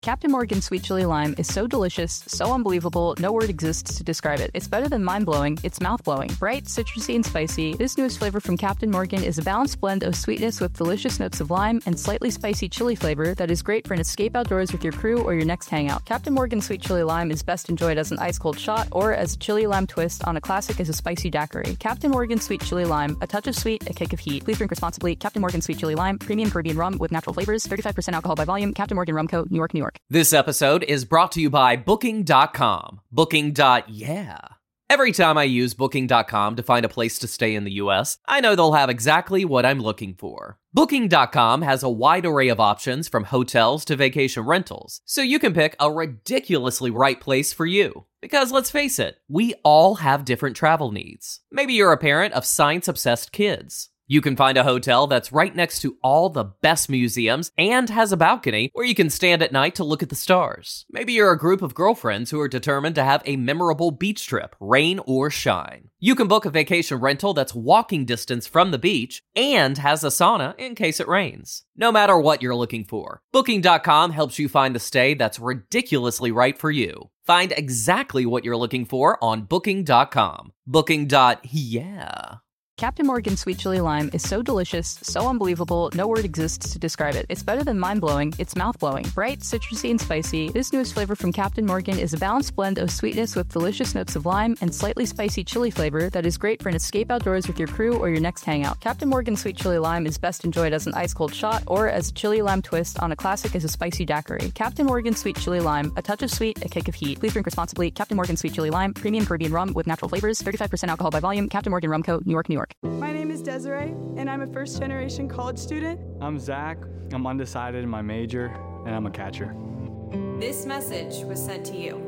Captain Morgan Sweet Chili Lime is so delicious, so unbelievable, no word exists to describe it. It's better than mind-blowing, it's mouth-blowing. Bright, citrusy, and spicy, this newest flavor from Captain Morgan is a balanced blend of sweetness with delicious notes of lime and slightly spicy chili flavor that is great for an escape outdoors with your crew or your next hangout. Captain Morgan Sweet Chili Lime is best enjoyed as an ice-cold shot or as a chili lime twist on a classic as a spicy daiquiri. Captain Morgan Sweet Chili Lime, a touch of sweet, a kick of heat. Please drink responsibly. Captain Morgan Sweet Chili Lime, premium Caribbean rum with natural flavors, 35% alcohol by volume. Captain Morgan Rum Co., New York, New York. This episode is brought to you by Booking.com. Booking.yeah. Every time I use Booking.com to find a place to stay in the U.S., I know they'll have exactly what I'm looking for. Booking.com has a wide array of options from hotels to vacation rentals, so you can pick a ridiculously right place for you. Because let's face it, we all have different travel needs. Maybe you're a parent of science-obsessed kids. You can find a hotel that's right next to all the best museums and has a balcony where you can stand at night to look at the stars. Maybe you're a group of girlfriends who are determined to have a memorable beach trip, rain or shine. You can book a vacation rental that's walking distance from the beach and has a sauna in case it rains. No matter what you're looking for, Booking.com helps you find the stay that's ridiculously right for you. Find exactly what you're looking for on Booking.com. Booking.yeah. Captain Morgan Sweet Chili Lime is so delicious, so unbelievable, no word exists to describe it. It's better than mind-blowing, it's mouth-blowing. Bright, citrusy, and spicy, this newest flavor from Captain Morgan is a balanced blend of sweetness with delicious notes of lime and slightly spicy chili flavor that is great for an escape outdoors with your crew or your next hangout. Captain Morgan Sweet Chili Lime is best enjoyed as an ice-cold shot or as a chili lime twist on a classic as a spicy daiquiri. Captain Morgan Sweet Chili Lime, a touch of sweet, a kick of heat. Please drink responsibly. Captain Morgan Sweet Chili Lime, premium Caribbean rum with natural flavors, 35% alcohol by volume. Captain Morgan Rum Co., New York, New York. My name is Desiree, and I'm a first-generation college student. I'm Zach. I'm undecided in my major, and I'm a catcher. This message was sent to you.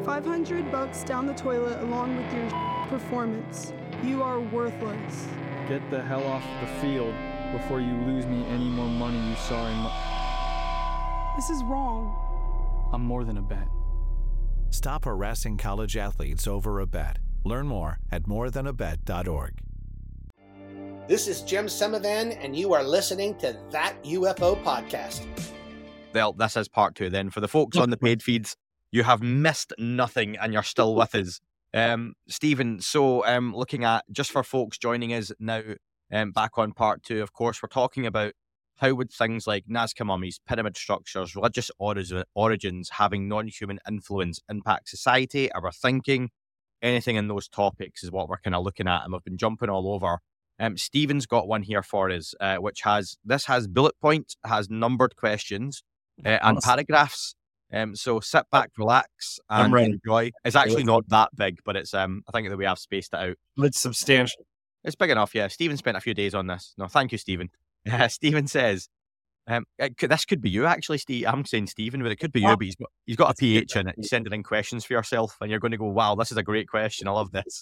$500 down the toilet along with your performance. You are worthless. Get the hell off the field before you lose me any more money, you sorry This is wrong. I'm more than a bet. Stop harassing college athletes over a bet. Learn more at morethanabet.org. This is Jim Semivan, and you are listening to That UFO Podcast. Well, this is part two then. For the folks on the paid feeds, you have missed nothing and you're still with us. Stephen, so looking at, just for folks joining us now, back on part two, of course, we're talking about how would things like Nazca mummies, pyramid structures, religious origins having non-human influence impact society, our thinking, anything in those topics is what we're kind of looking at, and we've been jumping all over. Stephen's got one here for us, which has bullet points, has numbered questions and paragraphs. So sit back, relax, and enjoy. It's actually not that big, but it's I think that we have spaced it out. It's substantial. It's big enough, yeah. Stephen spent a few days on this. No, thank you, Stephen. Stephen says, this could be you, actually, Steve. I'm saying Stephen, but it could be you, but he's got a PH in it. He's sending in questions for yourself, and you're going to go, wow, this is a great question. I love this.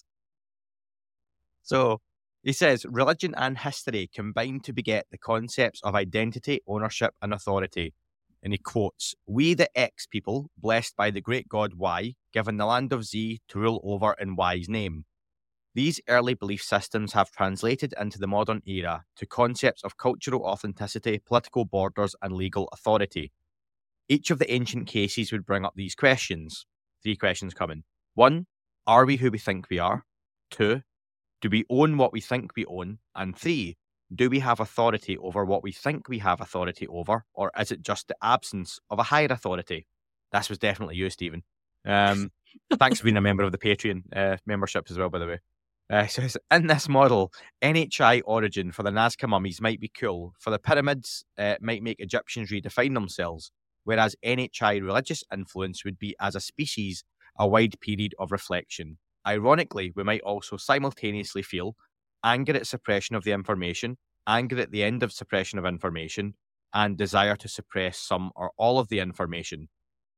So, he says, religion and history combine to beget the concepts of identity, ownership, and authority. And he quotes, "We the X people, blessed by the great God Y, given the land of Z to rule over in Y's name. These early belief systems have translated into the modern era to concepts of cultural authenticity, political borders, and legal authority. Each of the ancient cases would bring up these questions." 3 questions coming. 1, are we who we think we are? 2, do we own what we think we own? And 3, do we have authority over what we think we have authority over, or is it just the absence of a higher authority? This was definitely you, Stephen. Thanks for being a member of the Patreon membership as well, by the way. So in this model, NHI origin for the Nazca mummies might be cool. For the pyramids, might make Egyptians redefine themselves, whereas NHI religious influence would be, as a species, a wide period of reflection. Ironically, we might also simultaneously feel anger at suppression of the information, anger at the end of suppression of information, and desire to suppress some or all of the information.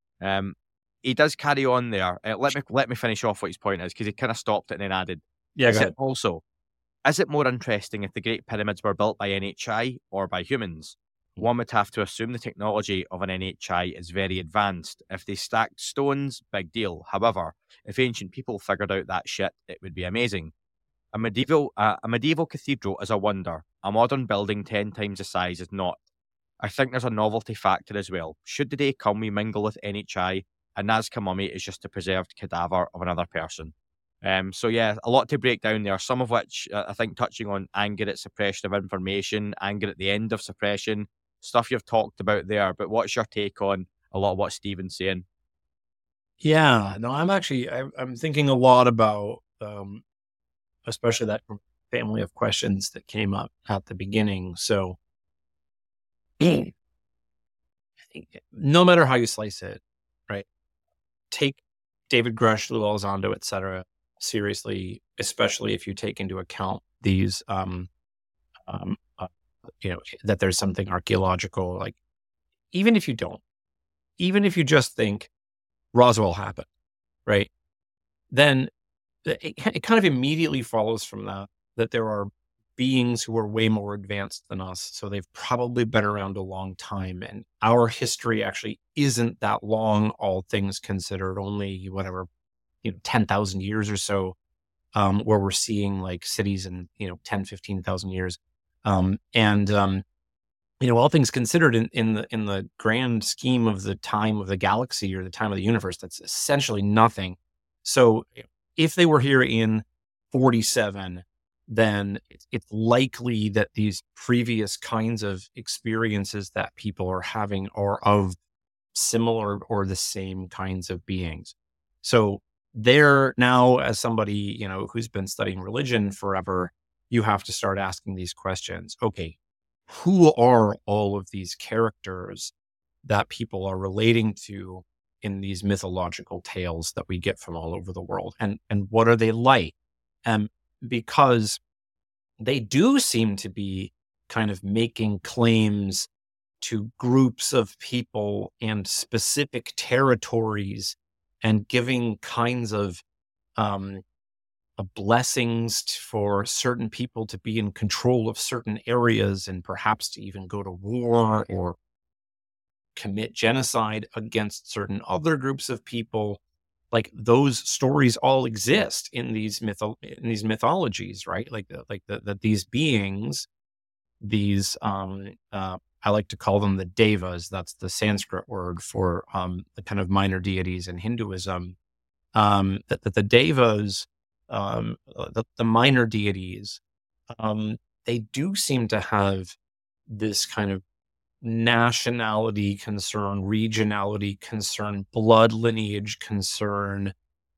He does carry on there. Let me finish off what his point is, because he kind of stopped it and then added. Yeah, go ahead. Also, is it more interesting if the Great Pyramids were built by NHI or by humans? One would have to assume the technology of an NHI is very advanced. If they stacked stones, big deal. However, if ancient people figured out that shit, it would be amazing. A medieval cathedral is a wonder. A modern building 10 times the size is not. I think there's a novelty factor as well. Should the day come we mingle with NHI, a Nazca mummy is just a preserved cadaver of another person. So yeah, a lot to break down there, some of which I think touching on anger at suppression of information, anger at the end of suppression, stuff you've talked about there. But what's your take on a lot of what Stephen's saying? Yeah, no, I'm thinking a lot about, especially that family of questions that came up at the beginning. So I think no matter how you slice it, right? Take David Grush, Lou Elizondo, et cetera, seriously, especially if you take into account these, that there's something archaeological, like, even if you don't, even if you just think Roswell happened, right? Then it kind of immediately follows from that there are beings who are way more advanced than us. So they've probably been around a long time. And our history actually isn't that long, all things considered, only 10,000 years or so, where we're seeing like cities in, 10, 15,000 years. All things considered in the grand scheme of the time of the galaxy or the time of the universe, that's essentially nothing. So if they were here in 47, then it's likely that these previous kinds of experiences that people are having are of similar or the same kinds of beings. So there now, as somebody, who's been studying religion forever, you have to start asking these questions. Okay, who are all of these characters that people are relating to in these mythological tales that we get from all over the world? And what are they like? Because they do seem to be kind of making claims to groups of people and specific territories and giving kinds of blessings for certain people to be in control of certain areas and perhaps to even go to war or commit genocide against certain other groups of people. Like, those stories all exist in these mythologies, right? Like these beings, these I like to call them the devas. That's the Sanskrit word for the kind of minor deities in Hinduism. That the devas, the minor deities, they do seem to have this kind of nationality concern, regionality concern, blood lineage concern,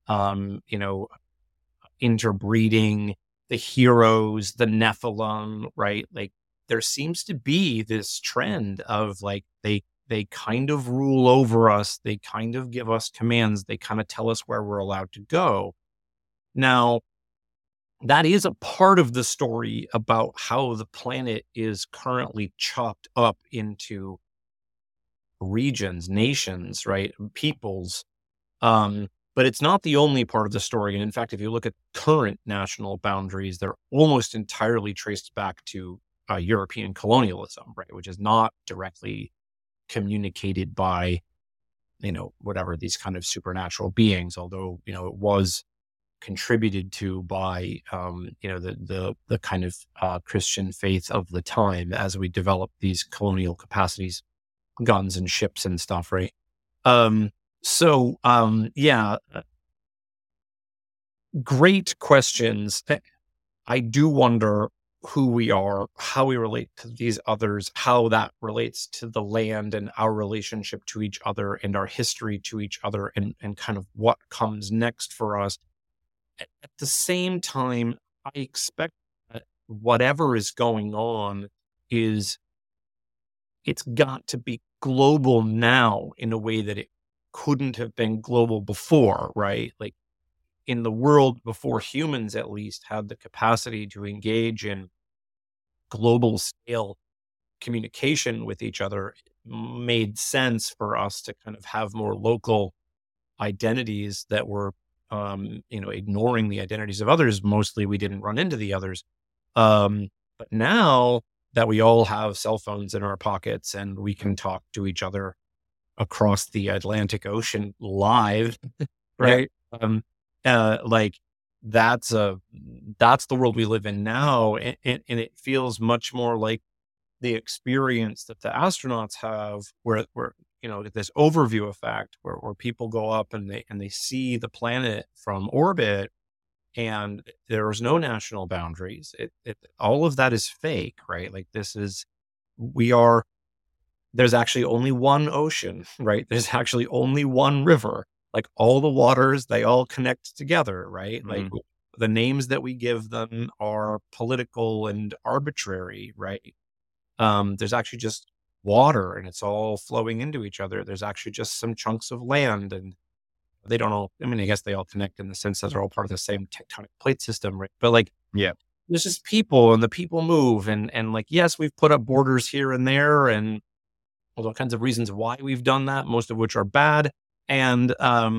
interbreeding, the heroes, the Nephilim, right? Like, there seems to be this trend of like, they kind of rule over us. They kind of give us commands. They kind of tell us where we're allowed to go. Now, that is a part of the story about how the planet is currently chopped up into regions, nations, right? Peoples. But it's not the only part of the story. And in fact, if you look at current national boundaries, they're almost entirely traced back to European colonialism, right? Which is not directly communicated by, whatever, these kind of supernatural beings, although, it was contributed to by, the kind of Christian faith of the time as we develop these colonial capacities, guns and ships and stuff, right? Great questions. I do wonder who we are, how we relate to these others, how that relates to the land and our relationship to each other and our history to each other, and kind of what comes next for us. At the same time, I expect that whatever is going on it's got to be global now in a way that it couldn't have been global before, right? Like, in the world before humans at least had the capacity to engage in global scale communication with each other, it made sense for us to kind of have more local identities that were, ignoring the identities of others. Mostly we didn't run into the others. But now that we all have cell phones in our pockets and we can talk to each other across the Atlantic Ocean live, right? Like, that's the world we live in now, and it feels much more like the experience that the astronauts have, where this overview effect, where people go up and they see the planet from orbit, and there's no national boundaries. All of that is fake, right? Like there's actually only one ocean, right? There's actually only one river. Like all the waters, they all connect together, right? Like the names that we give them are political and arbitrary, right? There's actually just water and it's all flowing into each other. There's actually just some chunks of land, and they don't all, I mean, I guess they all connect in the sense that they're all part of the same tectonic plate system, right? But like, Yeah. there's just people, and the people move, and like, yes, we've put up borders here and there, and there's all kinds of reasons why we've done that, most of which are bad. And,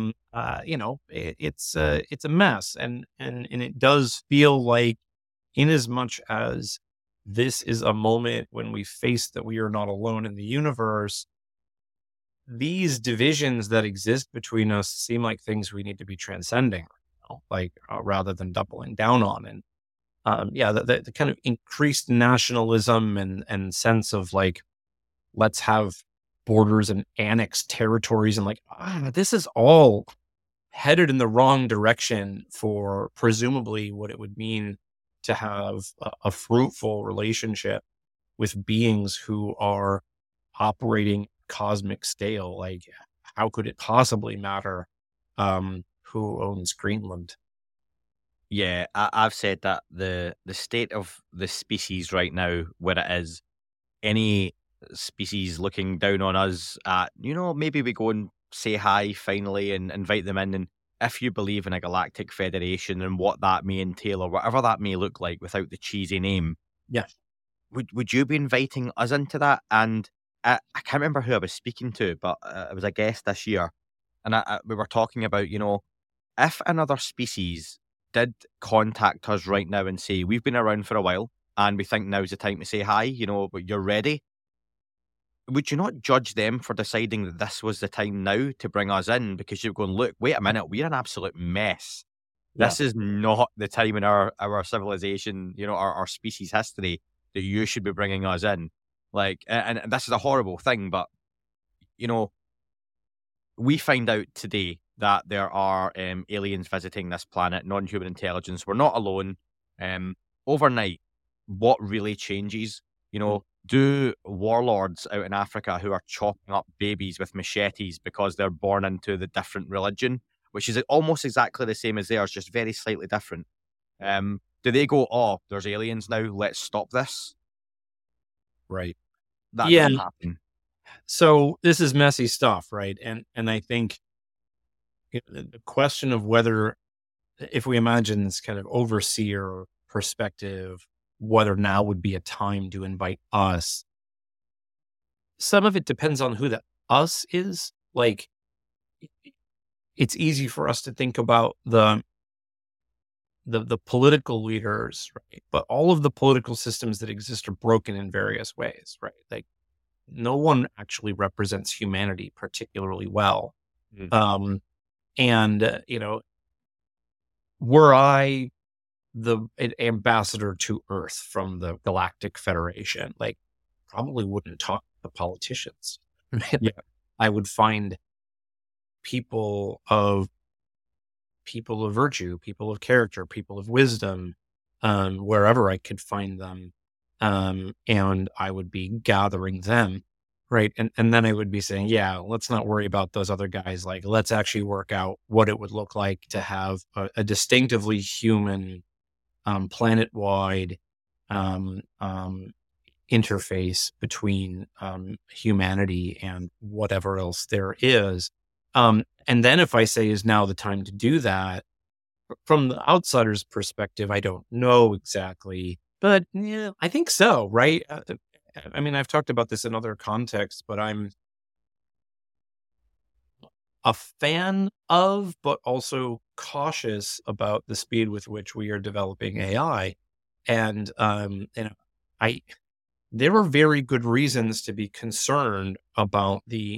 it's a mess. And it does feel like, in as much as this is a moment when we face that we are not alone in the universe, these divisions that exist between us seem like things we need to be transcending, rather than doubling down on. And, the kind of increased nationalism and sense of like, let's have borders and annexed territories, and like, this is all headed in the wrong direction for presumably what it would mean to have a fruitful relationship with beings who are operating cosmic scale. Like, how could it possibly matter who owns Greenland? Yeah, I've said that the state of the species right now, where it is, any species looking down on us at, maybe we go and say hi finally and invite them in. And if you believe in a galactic federation and what that may entail, or whatever that may look like without the cheesy name, yeah, would you be inviting us into that? And I can't remember who I was speaking to, but it was a guest this year, and we were talking about, if another species did contact us right now and say, we've been around for a while and we think now's the time to say hi, but you're ready, would you not judge them for deciding that this was the time now to bring us in? Because you're going, look, wait a minute, we're an absolute mess. Yeah. This is not the time in our civilization, our species history, that you should be bringing us in. Like, and this is a horrible thing, but, we find out today that there are aliens visiting this planet, non-human intelligence. We're not alone. Overnight, what really changes? Do warlords out in Africa who are chopping up babies with machetes because they're born into the different religion, which is almost exactly the same as theirs, just very slightly different, do they go, oh, there's aliens now, let's stop this? Right. That doesn't happen. So this is messy stuff, right? And I think the question of whether, if we imagine this kind of overseer perspective, whether now would be a time to invite us. Some of it depends on who the us is. Like, it's easy for us to think about the political leaders, right? But all of the political systems that exist are broken in various ways, right? Like, no one actually represents humanity particularly well. Mm-hmm. Were I the ambassador to Earth from the Galactic Federation, like, probably wouldn't talk to the politicians. Yeah. I would find people of virtue, people of character, people of wisdom, wherever I could find them. And I would be gathering them, right? And then I would be saying, yeah, let's not worry about those other guys. Like, let's actually work out what it would look like to have a distinctively human, planet-wide interface between humanity and whatever else there is. And then if I say, is now the time to do that, from the outsider's perspective, I don't know exactly, but yeah, I think so, right? I mean, I've talked about this in other contexts, but I'm a fan of, but also cautious about the speed with which we are developing AI. And, there are very good reasons to be concerned about the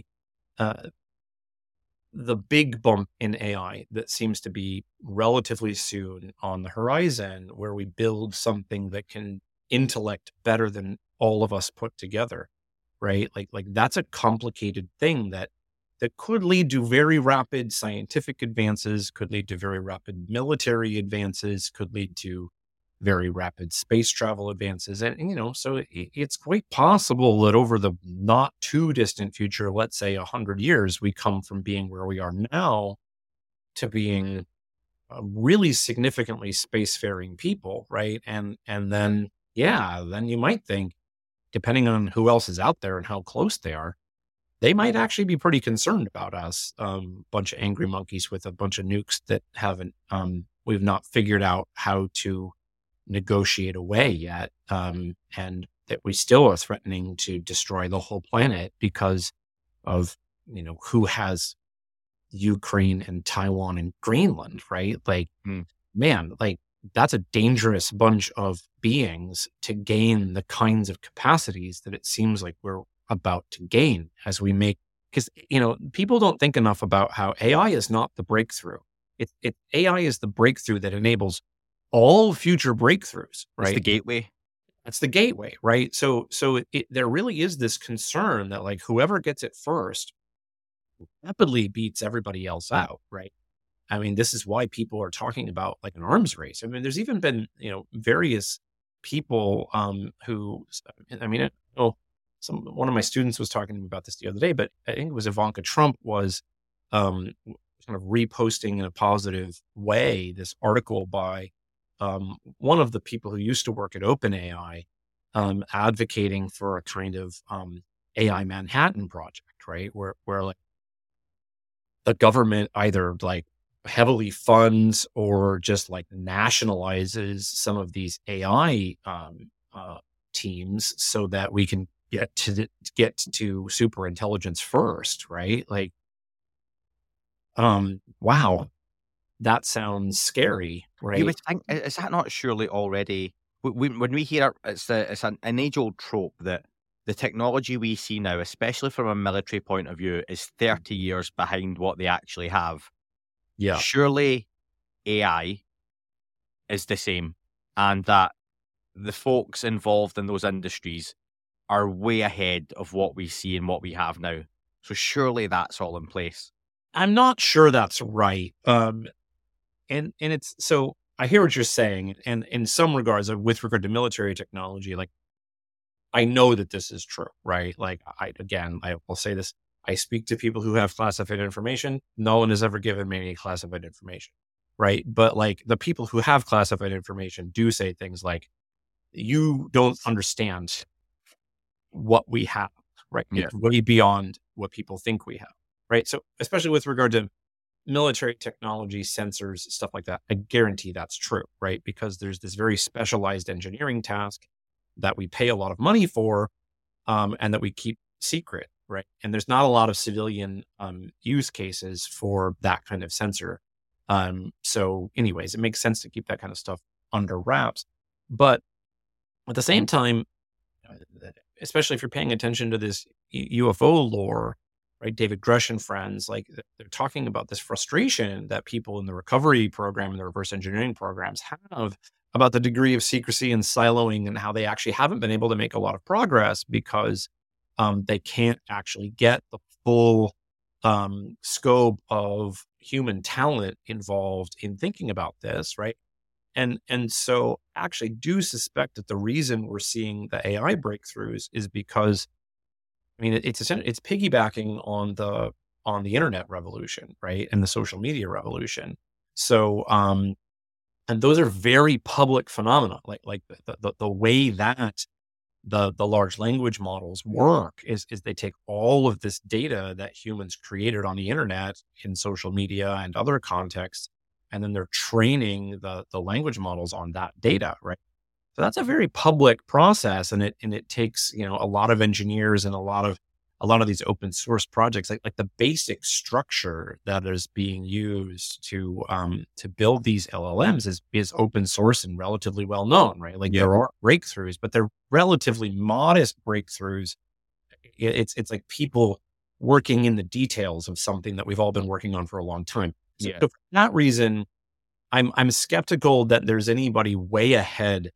big bump in AI that seems to be relatively soon on the horizon, where we build something that can intellect better than all of us put together, right? Like that's a complicated thing that could lead to very rapid scientific advances, could lead to very rapid military advances, could lead to very rapid space travel advances. And, so it's quite possible that over the not too distant future, let's say 100 years, we come from being where we are now to being really significantly spacefaring people, right? And then you might think, depending on who else is out there and how close they are, they might actually be pretty concerned about us. Bunch of angry monkeys with a bunch of nukes that we've not figured out how to negotiate away yet. And that we still are threatening to destroy the whole planet because of, who has Ukraine and Taiwan and Greenland, right? Like, man, like that's a dangerous bunch of beings to gain the kinds of capacities that it seems like we're about to gain as we make, because, people don't think enough about how AI is not the breakthrough. AI is the breakthrough that enables all future breakthroughs, right? It's the gateway. That's the gateway, right? So there really is this concern that like whoever gets it first rapidly beats everybody else out, right? I mean, this is why people are talking about like an arms race. I mean, there's even been, various people who, one of my students was talking to me about this the other day, but I think it was Ivanka Trump was kind of reposting in a positive way this article by one of the people who used to work at OpenAI, advocating for a kind of AI Manhattan project, right? Where like the government either like heavily funds or just like nationalizes some of these AI teams so that we can get to super intelligence first, right? Like, wow, that sounds scary, right? You would think, is that not surely already, when we hear it's an age-old trope that the technology we see now, especially from a military point of view, is 30 years behind what they actually have. Yeah. Surely AI is the same, and that the folks involved in those industries are way ahead of what we see and what we have now. So surely that's all in place. I'm not sure that's right. And it's, so I hear what you're saying. And in some regards, with regard to military technology, like I know that this is true, right? Like I will say this, I speak to people who have classified information. No one has ever given me any classified information, right? But like the people who have classified information do say things like, you don't understand what we have, right? Yeah. It's way beyond what people think we have, right? So especially with regard to military technology, sensors, stuff like that, I guarantee that's true, right? Because there's this very specialized engineering task that we pay a lot of money for, and that we keep secret, right? And there's not a lot of civilian use cases for that kind of sensor. So anyways, it makes sense to keep that kind of stuff under wraps. But at the same time, especially if you're paying attention to this UFO lore, right? David Grush and friends, like they're talking about this frustration that people in the recovery program and the reverse engineering programs have about the degree of secrecy and siloing and how they actually haven't been able to make a lot of progress because they can't actually get the full scope of human talent involved in thinking about this, right? And so actually do suspect that the reason we're seeing the AI breakthroughs is because, I mean, it's piggybacking on the internet revolution, right? And the social media revolution. So, and those are very public phenomena, like the way that the large language models work is they take all of this data that humans created on the internet in social media and other contexts, and then they're training the language models on that data, right? So that's a very public process, and it takes a lot of engineers and a lot of these open source projects, like the basic structure that is being used to build these LLMs is open source and relatively well known, right? Like there are breakthroughs, but they're relatively modest breakthroughs. It's like people working in the details of something that we've all been working on for a long time. So for that reason, I'm skeptical that there's anybody way ahead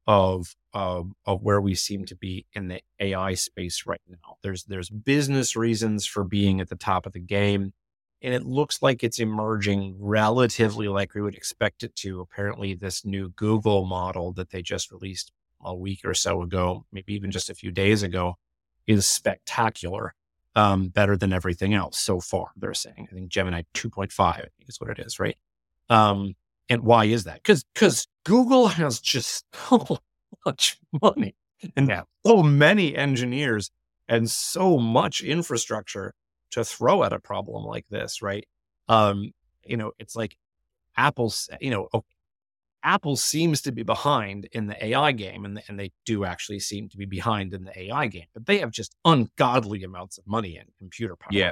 of where we seem to be in the AI space right now. There's business reasons for being at the top of the game, and it looks like it's emerging relatively like we would expect it to. Apparently, this new Google model that they just released a week or so ago, maybe even just a few days ago, is spectacular. Better than everything else so far, they're saying. I think Gemini 2.5, I think is what it is, right? And why is that? Because Google has just so much money and so many engineers and so much infrastructure to throw at a problem like this, right? It's like Apple seems to be behind in the AI game, and they do actually seem to be behind in the AI game, but they have just ungodly amounts of money and computer power. Yeah.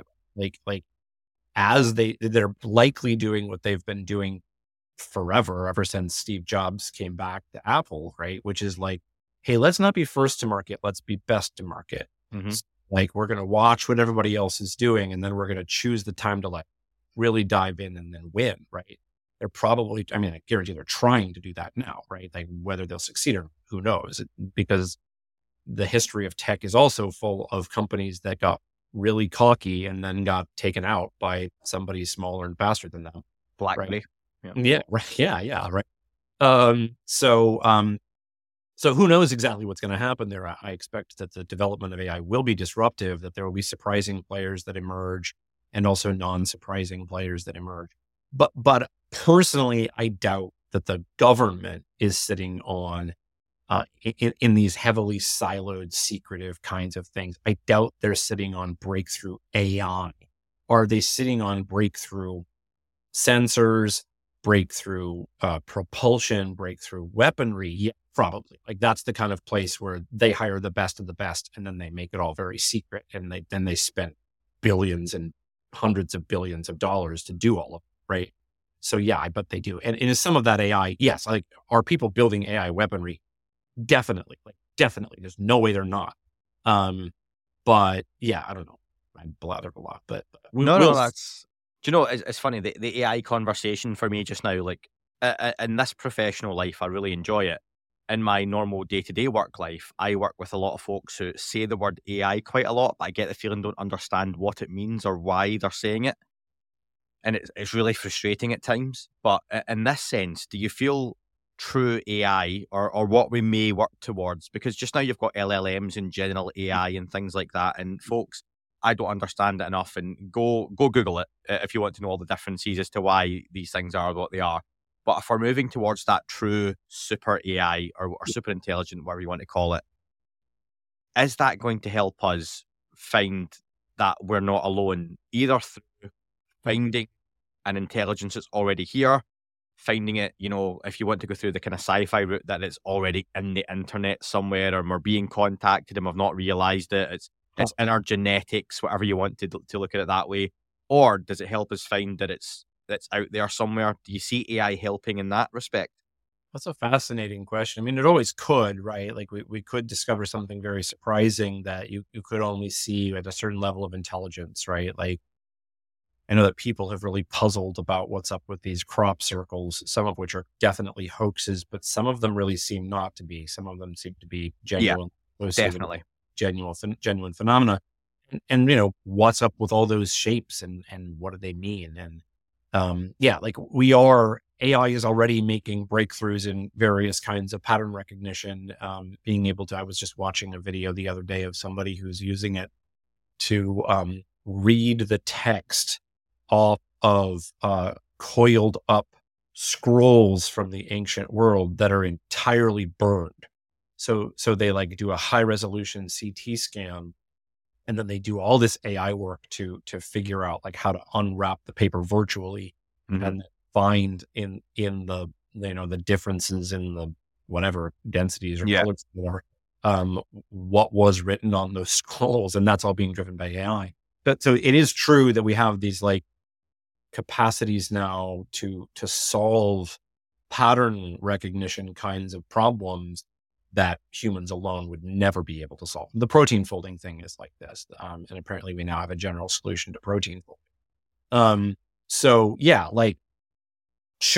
As they're likely doing what they've been doing forever, ever since Steve Jobs came back to Apple, right? Which is like, hey, let's not be first to market, let's be best to market. Mm-hmm. So, we're going to watch what everybody else is doing, and then we're going to choose the time to really dive in and then win, right? They're probably, I guarantee they're trying to do that now, right? Like whether they'll succeed or who knows, because the history of tech is also full of companies that got really cocky and then got taken out by somebody smaller and faster than them. BlackBerry. Right? Yeah. Right. Yeah. Right. So who knows exactly what's going to happen there? I expect that the development of AI will be disruptive, that there will be surprising players that emerge and also non-surprising players that emerge. But personally, I doubt that the government is sitting on in these heavily siloed, secretive kinds of things. I doubt they're sitting on breakthrough AI. Or are they sitting on breakthrough sensors, breakthrough propulsion, breakthrough weaponry? Yeah, probably. Like that's the kind of place where they hire the best of the best, and then they make it all very secret, and they spend billions and hundreds of billions of dollars to do all of it. Right. So yeah, I bet they do. And in some of that AI, yes, like are people building AI weaponry? Definitely. There's no way they're not. But yeah, I don't know. I blathered a lot, but that's, do you know, it's funny, the AI conversation for me just now, like in this professional life, I really enjoy it. In my normal day-to-day work life, I work with a lot of folks who say the word AI quite a lot, but I get the feeling don't understand what it means or why they're saying it. And it's really frustrating at times. But in this sense, do you feel true AI or what we may work towards? Because just now you've got LLMs and general AI and things like that. And folks, I don't understand it enough. And go Google it if you want to know all the differences as to why these things are what they are. But if we're moving towards that true super AI or super intelligent, whatever you want to call it, is that going to help us find that we're not alone, either through finding an intelligence that's already here, finding it, if you want to go through the kind of sci-fi route, that it's already in the internet somewhere, or we're being contacted and we've not realized it. It's in our genetics, whatever you want to look at it that way. Or does it help us find that it's out there somewhere? Do you see AI helping in that respect? That's a fascinating question. I mean, it always could, right? Like we could discover something very surprising that you could only see at a certain level of intelligence, right? Like I know that people have really puzzled about what's up with these crop circles, some of which are definitely hoaxes, but some of them really seem not to be. Some of them seem to be genuine. Yeah, definitely. Genuine phenomena. And what's up with all those shapes and what do they mean? And AI is already making breakthroughs in various kinds of pattern recognition, being able to, I was just watching a video the other day of somebody who's using it to read the text off of coiled up scrolls from the ancient world that are entirely burned. So they do a high resolution CT scan, and then they do all this AI work to figure out how to unwrap the paper virtually, mm-hmm. and find in the the differences in the whatever densities or colors what was written on those scrolls, and that's all being driven by AI. So it is true that we have these capacities now to solve pattern recognition kinds of problems that humans alone would never be able to solve. The protein folding thing is like this, and apparently we now have a general solution to protein folding. So yeah, sure,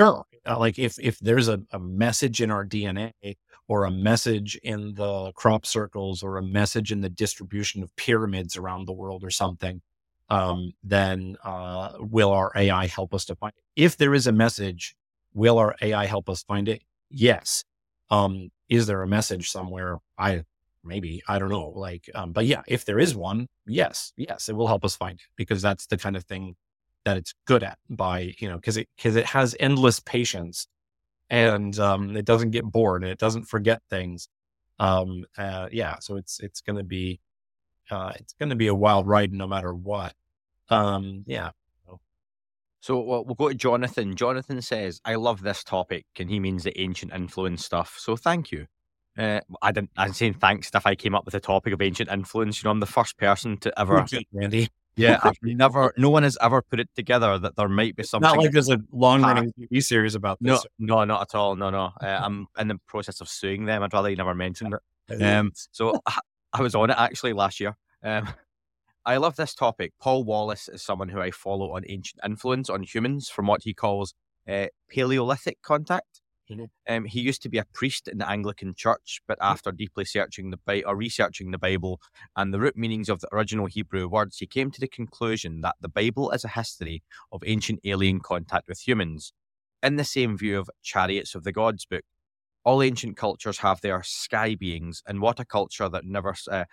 like if there's a message in our DNA or a message in the crop circles or a message in the distribution of pyramids around the world or something, then will our AI help us to find it? If there is a message, will our AI help us find it? Yes. Is there a message somewhere? Maybe, I don't know. But yeah, if there is one, yes, it will help us find it, because that's the kind of thing that it's good at because it has endless patience, and it doesn't get bored, and it doesn't forget things. So it's going to be a wild ride no matter what. Yeah. So we'll go to Jonathan. Jonathan says, I love this topic, and he means the ancient influence stuff. So thank you. I'm saying thanks if I came up with the topic of ancient influence. I'm the first person to ever. Randy. Yeah, no one has ever put it together that there might be something. Not like there's a long-running TV series about this. No, not at all. No. I'm in the process of suing them. I'd rather you never mentioned it. So I was on it actually last year. I love this topic. Paul Wallace is someone who I follow on ancient influence on humans from what he calls Paleolithic contact. Mm-hmm. He used to be a priest in the Anglican Church, but after deeply researching the Bible and the root meanings of the original Hebrew words, he came to the conclusion that the Bible is a history of ancient alien contact with humans. In the same view of Chariots of the Gods book, all ancient cultures have their sky beings, and what culture that never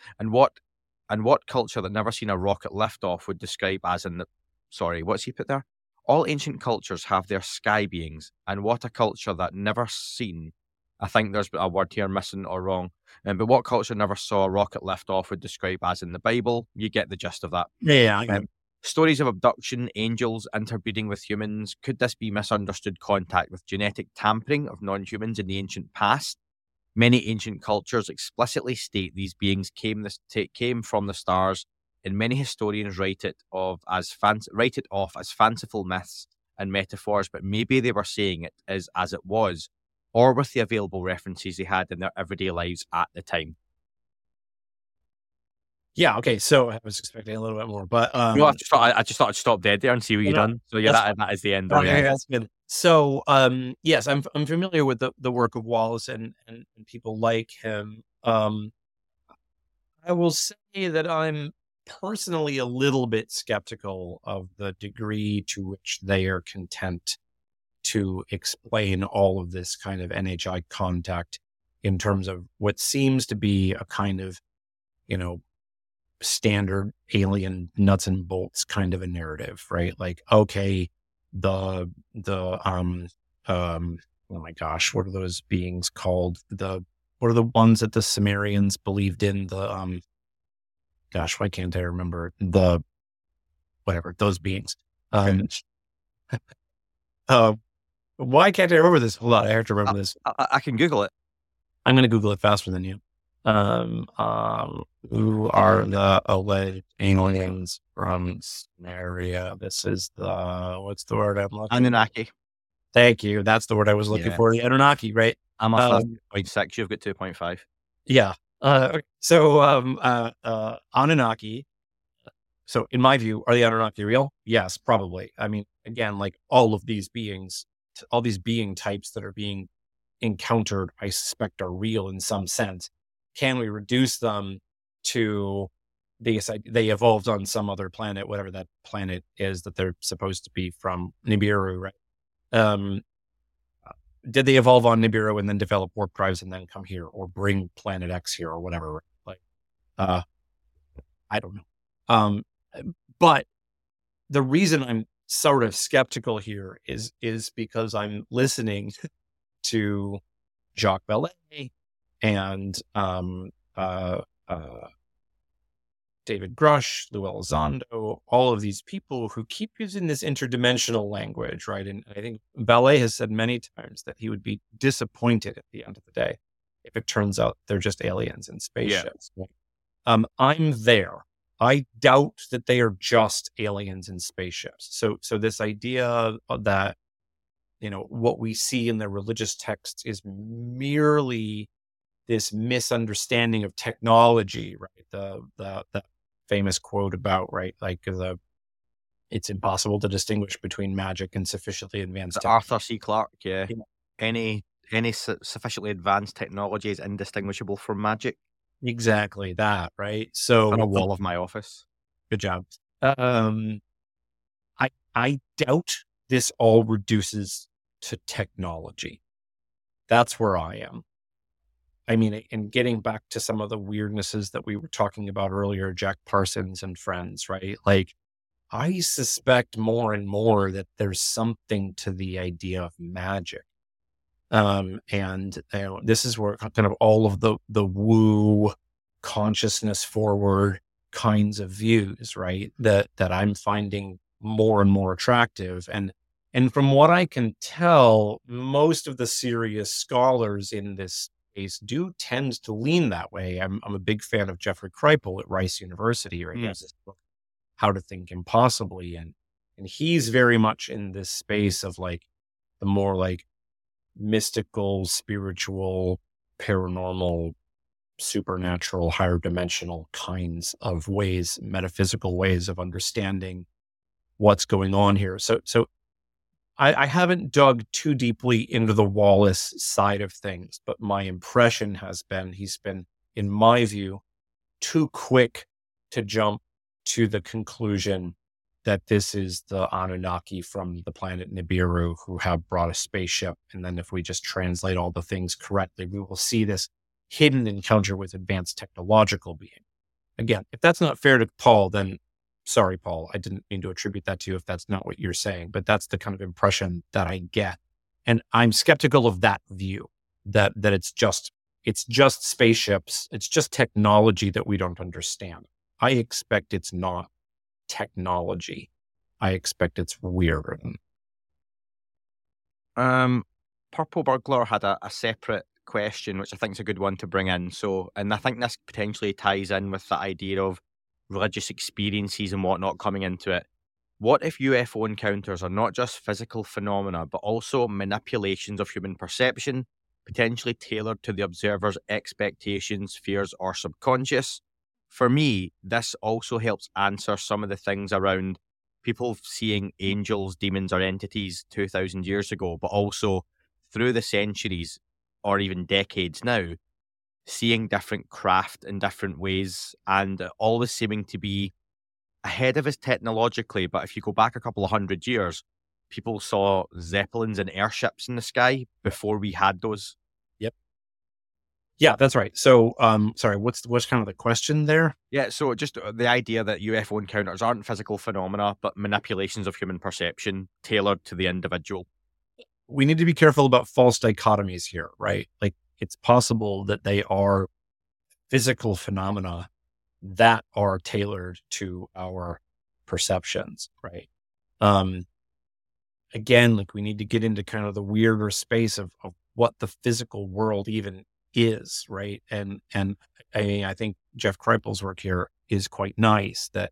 seen a rocket lift off would describe as in the. Sorry, what's he put there? All ancient cultures have their sky beings, and what a culture that never seen. I think there's a word here missing or wrong. But what culture never saw a rocket lift off would describe as in the Bible. You get the gist of that. Yeah. Stories of abduction, angels, interbreeding with humans. Could this be misunderstood contact with genetic tampering of non-humans in the ancient past? Many ancient cultures explicitly state these beings came from the stars, and many historians write it off as fanciful myths and metaphors, but maybe they were saying it as it was, or with the available references they had in their everyday lives at the time. Yeah, okay, so I was expecting a little bit more, but no, I just thought I'd stop dead there and see what you've done. So yeah, that is the end. Okay, that's good. So yes, I'm familiar with the work of Wallace and people like him. I will say that I'm personally a little bit skeptical of the degree to which they are content to explain all of this kind of NHI contact in terms of what seems to be a kind of, standard alien nuts and bolts kind of a narrative, right? Like, okay, oh my gosh, what are those beings called? What are the ones that the Sumerians believed in? Gosh, why can't I remember those beings? Why can't I remember this? Hold on, I have to remember this. I can Google it. I'm going to Google it faster than you. Who are the alleged aliens from Sumeria? This is what's the word I'm looking for? Anunnaki. Thank you. That's the word I was looking for. The Anunnaki, right? I'm a 0.6. You've got 2.5. Yeah. So Anunnaki. So in my view, are the Anunnaki real? Yes, probably. I mean, again, like all of these beings, all these being types that are being encountered, I suspect are real in some sense. Can we reduce them to they evolved on some other planet, whatever that planet is that they're supposed to be from, Nibiru, right? Did they evolve on Nibiru and then develop warp drives and then come here, or bring Planet X here, or whatever? Like, I don't know. But the reason I'm sort of skeptical here is because I'm listening to Jacques Vallée and David Grush, Lou Elizondo, all of these people who keep using this interdimensional language, right? And I think Vallée has said many times that he would be disappointed at the end of the day if it turns out they're just aliens in spaceships. Yeah. I'm there. I doubt that they are just aliens in spaceships. So this idea that, what we see in the religious texts is merely this misunderstanding of technology, right? The famous quote about, right, like it's impossible to distinguish between magic and sufficiently advanced technology. Arthur C. Clarke, yeah. Any sufficiently advanced technology is indistinguishable from magic. Exactly that, right? So on a wall of my office. Good job. I doubt this all reduces to technology. That's where I am. I mean, and getting back to some of the weirdnesses that we were talking about earlier, Jack Parsons and friends, right? Like, I suspect more and more that there's something to the idea of magic. And this is where kind of all of the woo consciousness forward kinds of views, right? That I'm finding more and more attractive. And from what I can tell, most of the serious scholars in this space do tend to lean that way. I'm a big fan of Jeffrey Kripal at Rice University, right? He has this book, How to Think Impossibly. And he's very much in this space of like the more like mystical, spiritual, paranormal, supernatural, higher dimensional kinds of ways, metaphysical ways of understanding what's going on here. So I haven't dug too deeply into the Wallace side of things, but my impression has been he's been, in my view, too quick to jump to the conclusion that this is the Anunnaki from the planet Nibiru who have brought a spaceship. And then if we just translate all the things correctly, we will see this hidden encounter with advanced technological being. Again, if that's not fair to Paul, then sorry, Paul, I didn't mean to attribute that to you if that's not what you're saying, but that's the kind of impression that I get. And I'm skeptical of that view, that it's just spaceships. It's just technology that we don't understand. I expect it's not technology. I expect it's weirder. Purple Burglar had a separate question, which I think is a good one to bring in. So, and I think this potentially ties in with the idea of religious experiences and whatnot coming into it. What if UFO encounters are not just physical phenomena, but also manipulations of human perception, potentially tailored to the observer's expectations, fears, or subconscious? For me, this also helps answer some of the things around people seeing angels, demons, or entities 2,000 years ago, but also through the centuries or even decades now, seeing different craft in different ways and always seeming to be ahead of us technologically. But if you go back a couple of 100 years, people saw Zeppelins and airships in the sky before we had those. Yep. Yeah, that's right. So, sorry, what's kind of the question there? Yeah, so just the idea that UFO encounters aren't physical phenomena, but manipulations of human perception tailored to the individual. We need to be careful about false dichotomies here, right? Like, it's possible that they are physical phenomena that are tailored to our perceptions, right? Again, like we need to get into kind of the weirder space of what the physical world even is, right? And I think Jeff Kripal's work here is quite nice that,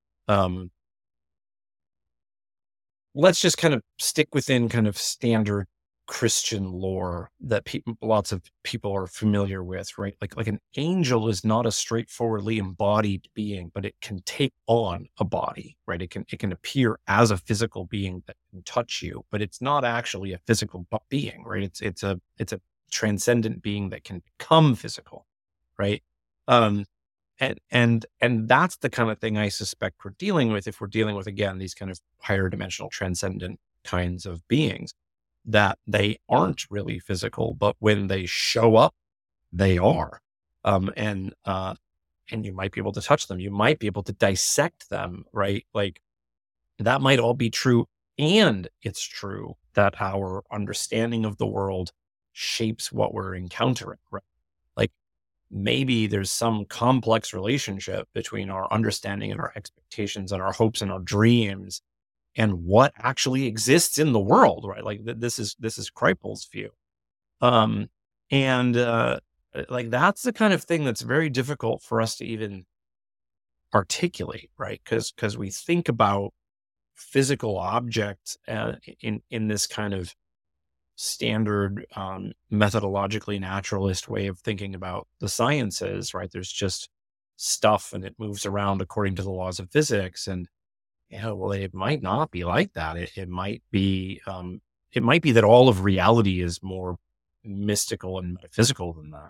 let's just kind of stick within kind of standard Christian lore that lots of people are familiar with, right? Like an angel is not a straightforwardly embodied being, but it can take on a body, right? It can appear as a physical being that can touch you, but it's not actually a physical being, right? It's a transcendent being that can become physical, right? And that's the kind of thing I suspect we're dealing with if we're dealing with, again, these kind of higher dimensional transcendent kinds of beings, that they aren't really physical, but when they show up, they are. And you might be able to touch them. You might be able to dissect them, right? Like that might all be true. And it's true that our understanding of the world shapes what we're encountering, right? Like maybe there's some complex relationship between our understanding and our expectations and our hopes and our dreams and what actually exists in the world, right? Like this is Kripal's view. Like that's the kind of thing that's very difficult for us to even articulate, right? Because we think about physical objects in this kind of standard methodologically naturalist way of thinking about the sciences, right? There's just stuff and it moves around according to the laws of physics. And yeah, well, it might not be like that. It might be, that all of reality is more mystical and metaphysical than that.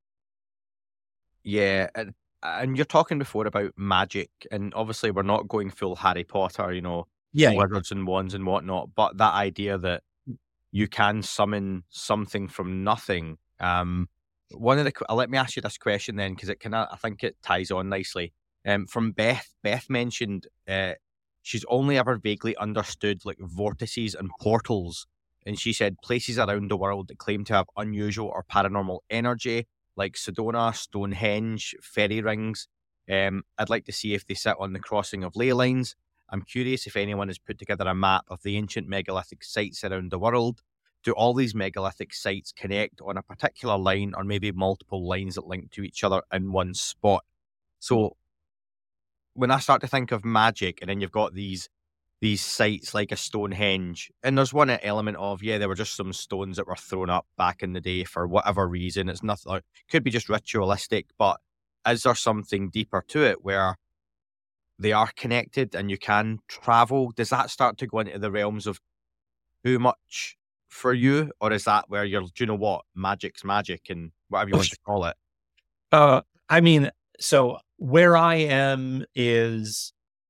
Yeah, and you're talking before about magic, and obviously we're not going full Harry Potter, Yeah. wizards and wands and whatnot, but that idea that you can summon something from nothing. Let me ask you this question then, because I think it ties on nicely. From Beth. Beth mentioned she's only ever vaguely understood like vortices and portals, and she said places around the world that claim to have unusual or paranormal energy, like Sedona, Stonehenge, fairy rings. I'd like to see if they sit on the crossing of ley lines. I'm curious if anyone has put together a map of the ancient megalithic sites around the world. Do all these megalithic sites connect on a particular line, or maybe multiple lines that link to each other in one spot? So when I start to think of magic, and then you've got these sites like a Stonehenge, and there's one element of, there were just some stones that were thrown up back in the day for whatever reason. It's nothing, could be just ritualistic, but is there something deeper to it where they are connected and you can travel? Does that start to go into the realms of too much for you, or is that where you're, do you know what, magic's magic and whatever you want to call it? I mean, so where I am is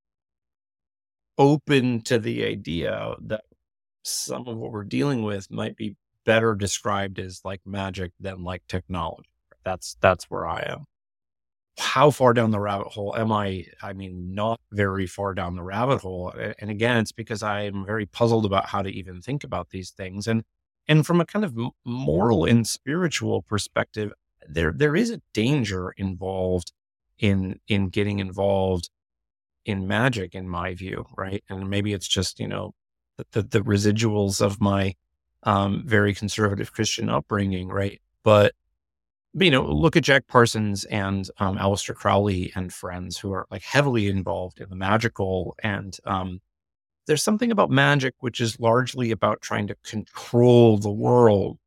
open to the idea that some of what we're dealing with might be better described as like magic than like technology. That's where I am. How far down the rabbit hole am I? I mean, not very far down the rabbit hole. And again, it's because I am very puzzled about how to even think about these things. And from a kind of moral and spiritual perspective, there is a danger involved in getting involved in magic, in my view, right? And maybe it's just, the residuals of my very conservative Christian upbringing, right? But look at Jack Parsons and Aleister Crowley and friends who are like heavily involved in the magical. And there's something about magic which is largely about trying to control the world.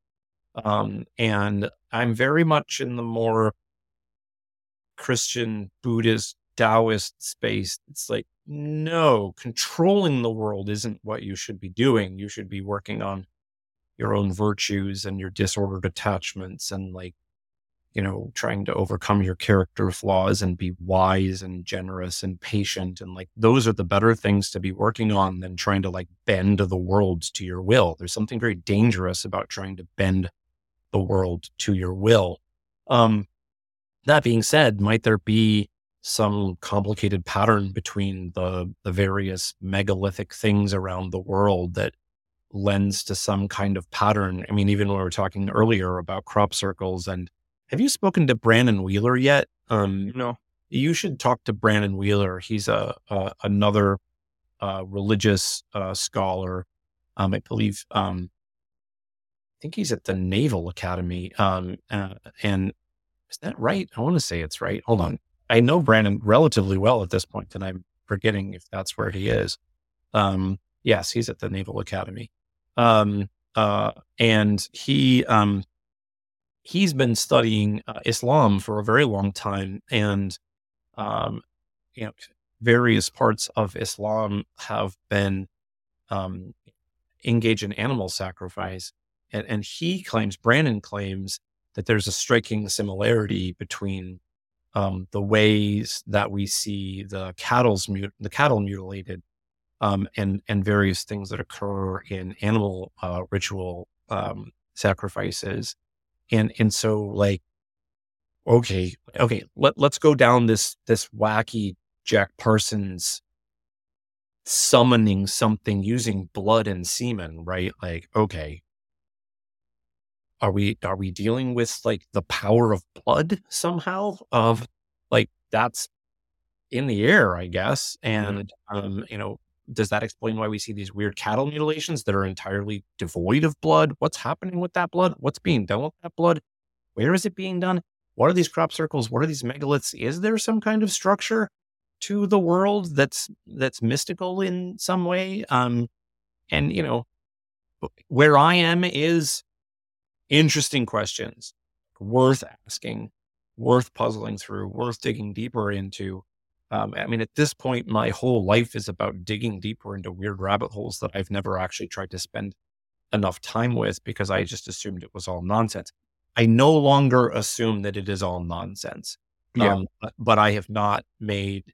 And I'm very much in the more Christian, Buddhist, Taoist space. It's like, no, controlling the world isn't what you should be doing. You should be working on your own virtues and your disordered attachments and like, trying to overcome your character flaws and be wise and generous and patient. And like, those are the better things to be working on than trying to like bend the world to your will. There's something very dangerous about trying to bend the world to your will. That being said, might there be some complicated pattern between the various megalithic things around the world that lends to some kind of pattern? I mean, even when we were talking earlier about crop circles, and have you spoken to Brandon Wheeler yet? No. You should talk to Brandon Wheeler. He's another religious scholar. I believe, I think he's at the Naval Academy. And is that right? I want to say it's right. Hold on. I know Brandon relatively well at this point, and I'm forgetting if that's where he is. Yes, he's at the Naval Academy. And he's been studying Islam for a very long time, and various parts of Islam have been engaged in animal sacrifice, and Brandon claims that there's a striking similarity between the ways that we see the cattle mutilated, and various things that occur in animal ritual sacrifices. And so like, okay, let's go down this wacky Jack Parsons summoning something using blood and semen, right? Like, okay, are we dealing with like the power of blood somehow? Of like, that's in the air, I guess. And does that explain why we see these weird cattle mutilations that are entirely devoid of blood? What's happening with that blood? What's being done with that blood? Where is it being done? What are these crop circles? What are these megaliths? Is there some kind of structure to the world that's mystical in some way? And where I am is interesting questions, worth asking, worth puzzling through, worth digging deeper into. I mean, at this point, my whole life is about digging deeper into weird rabbit holes that I've never actually tried to spend enough time with because I just assumed it was all nonsense. I no longer assume that it is all nonsense. Yeah. But I have not made,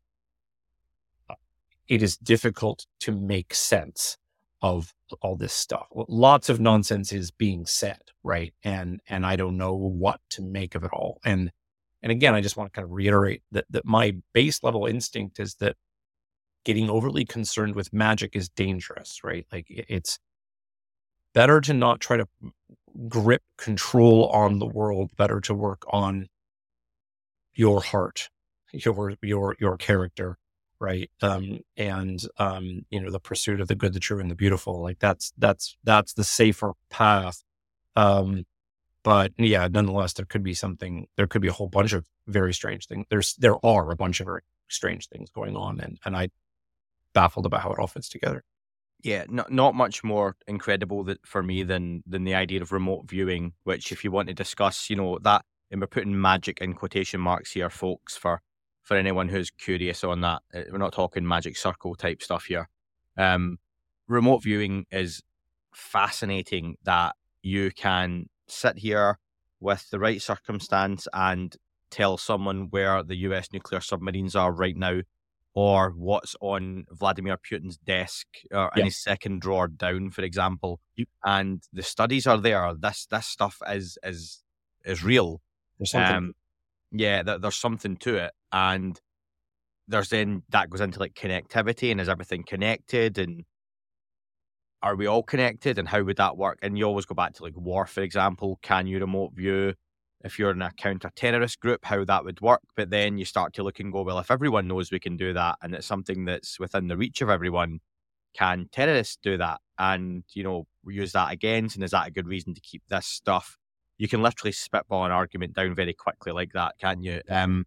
it is difficult to make sense of all this stuff. Lots of nonsense is being said, right? And I don't know what to make of it all. And again, I just want to kind of reiterate that my base level instinct is that getting overly concerned with magic is dangerous, right? Like it's better to not try to grip control on the world, better to work on your heart, your character, right? And the pursuit of the good, the true, and the beautiful. Like that's the safer path. But yeah, nonetheless, there could be a whole bunch of very strange things. There are a bunch of very strange things going on, and I'm baffled about how it all fits together. Yeah, not much more incredible for me than the idea of remote viewing, which if you want to discuss, that, and we're putting magic in quotation marks here, folks, for anyone who's curious on that. We're not talking magic circle type stuff here. Remote viewing is fascinating that you can sit here with the right circumstance and tell someone where the US nuclear submarines are right now, or what's on Vladimir Putin's desk or in his second drawer down, for example. And the studies are there. This stuff is real. There's something. There's something to it. And there's then that goes into like connectivity, and is everything connected, and are we all connected, and how would that work? And you always go back to like war, for example. Can you remote view if you're in a counter-terrorist group, how that would work? But then you start to look and go, well, if everyone knows we can do that, and it's something that's within the reach of everyone, can terrorists do that? And, we use that against, and is that a good reason to keep this stuff? You can literally spitball an argument down very quickly like that, can't you?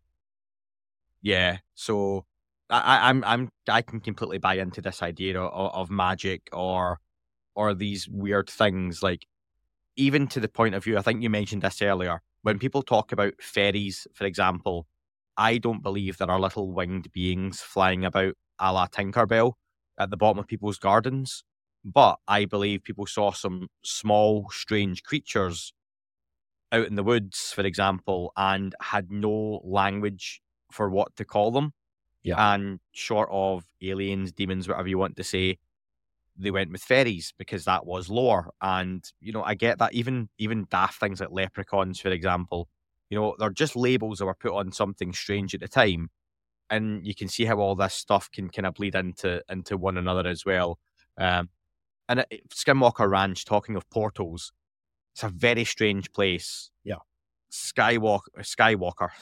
So I can completely buy into this idea of magic or these weird things, like even to the point of view, I think you mentioned this earlier, when people talk about fairies, for example, I don't believe there are little winged beings flying about a la Tinkerbell at the bottom of people's gardens, but I believe people saw some small, strange creatures out in the woods, for example, and had no language for what to call them. Yeah. And short of aliens, demons, whatever you want to say, they went with fairies because that was lore. And, I get that even daft things like leprechauns, for example, they're just labels that were put on something strange at the time. And you can see how all this stuff can kind of bleed into one another as well. And at Skinwalker Ranch, talking of portals, it's a very strange place. Yeah. Skywatcher,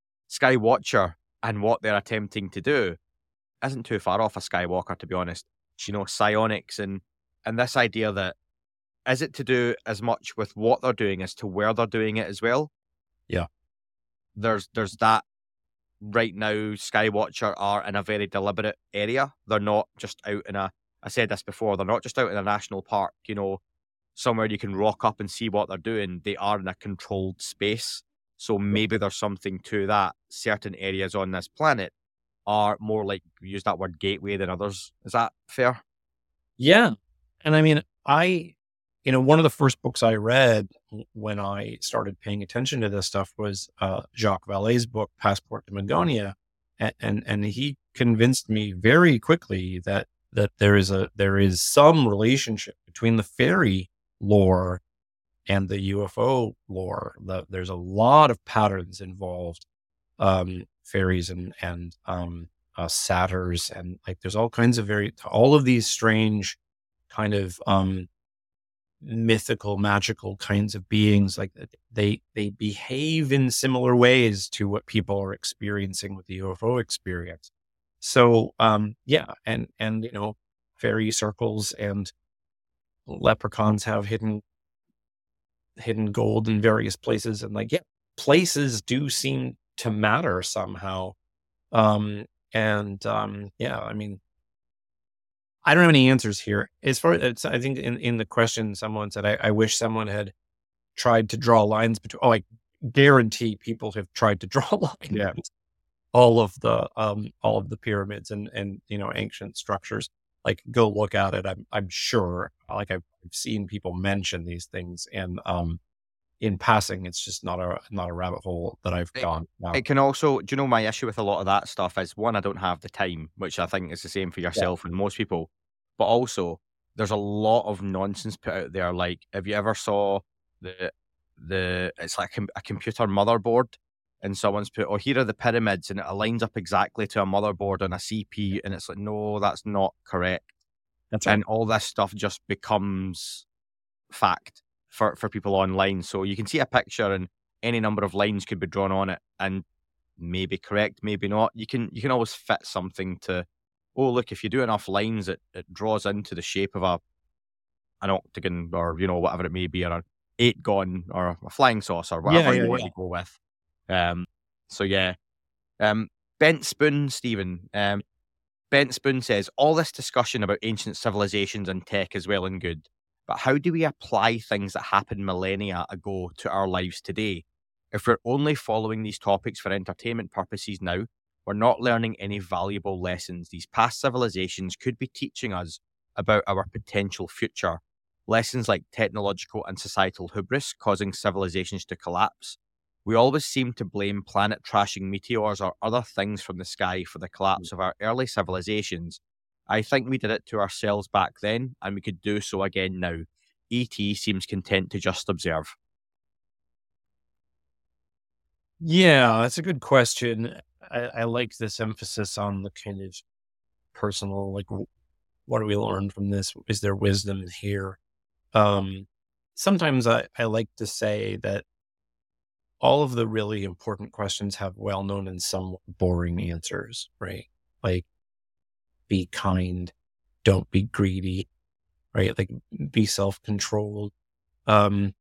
and what they're attempting to do isn't too far off a Skywalker, to be honest. Psionics and this idea that, is it to do as much with what they're doing as to where they're doing it as well? Yeah. There's that right now. Skywatcher are in a very deliberate area. They're not just out in I said this before, they're not just out in a national park, somewhere you can rock up and see what they're doing. They are in a controlled space. So maybe there's something to that. Certain areas on this planet are more like, use that word, gateway than others. Is that fair? Yeah. And I mean, one of the first books I read when I started paying attention to this stuff was Jacques Vallée's book, Passport to Magonia. And he convinced me very quickly that there is some relationship between the fairy lore and the UFO lore. There's a lot of patterns involved, fairies and satyrs, and like there's all kinds of all of these strange kind of mythical, magical kinds of beings. Like they behave in similar ways to what people are experiencing with the UFO experience. So and fairy circles and leprechauns have hidden gold in various places, and places do seem to matter somehow. I mean, I don't have any answers here. As far as I think in the question, someone said, I wish someone had tried to draw lines between. Oh, I guarantee people have tried to draw lines. Yeah. all of the pyramids and ancient structures. Like, go look at it. I'm sure, like, I've seen people mention these things, and in passing, it's just not a rabbit hole that I've gone down. It can also, do you know, my issue with a lot of that stuff is, one, I don't have the time, which I think is the same for yourself and most people, but also there's a lot of nonsense put out there. Like, if you ever saw it's like a computer motherboard, and someone's put, oh, here are the pyramids, and it aligns up exactly to a motherboard on a CP, and it's like, no, that's not correct. That's right. And all this stuff just becomes fact for people online. So you can see a picture and any number of lines could be drawn on it, and maybe correct, maybe not. You can always fit something to, oh, look, if you do enough lines, it draws into the shape of an octagon, or whatever it may be, or an 8-gon, or a flying saucer, whatever you want to go with. So yeah. Bent Spoon, Stephen. Bent Spoon says, all this discussion about ancient civilizations and tech is well and good, but how do we apply things that happened millennia ago to our lives today? If we're only following these topics for entertainment purposes now, we're not learning any valuable lessons these past civilizations could be teaching us about our potential future. Lessons like technological and societal hubris causing civilizations to collapse. We always seem to blame planet-trashing meteors or other things from the sky for the collapse of our early civilizations. I think we did it to ourselves back then, and we could do so again now. E.T. seems content to just observe. Yeah, that's a good question. I like this emphasis on the kind of personal, like, what do we learn from this? Is there wisdom here? Sometimes I like to say that all of the really important questions have well-known and somewhat boring answers, right? Like, be kind, don't be greedy, right? Like, be self-controlled. And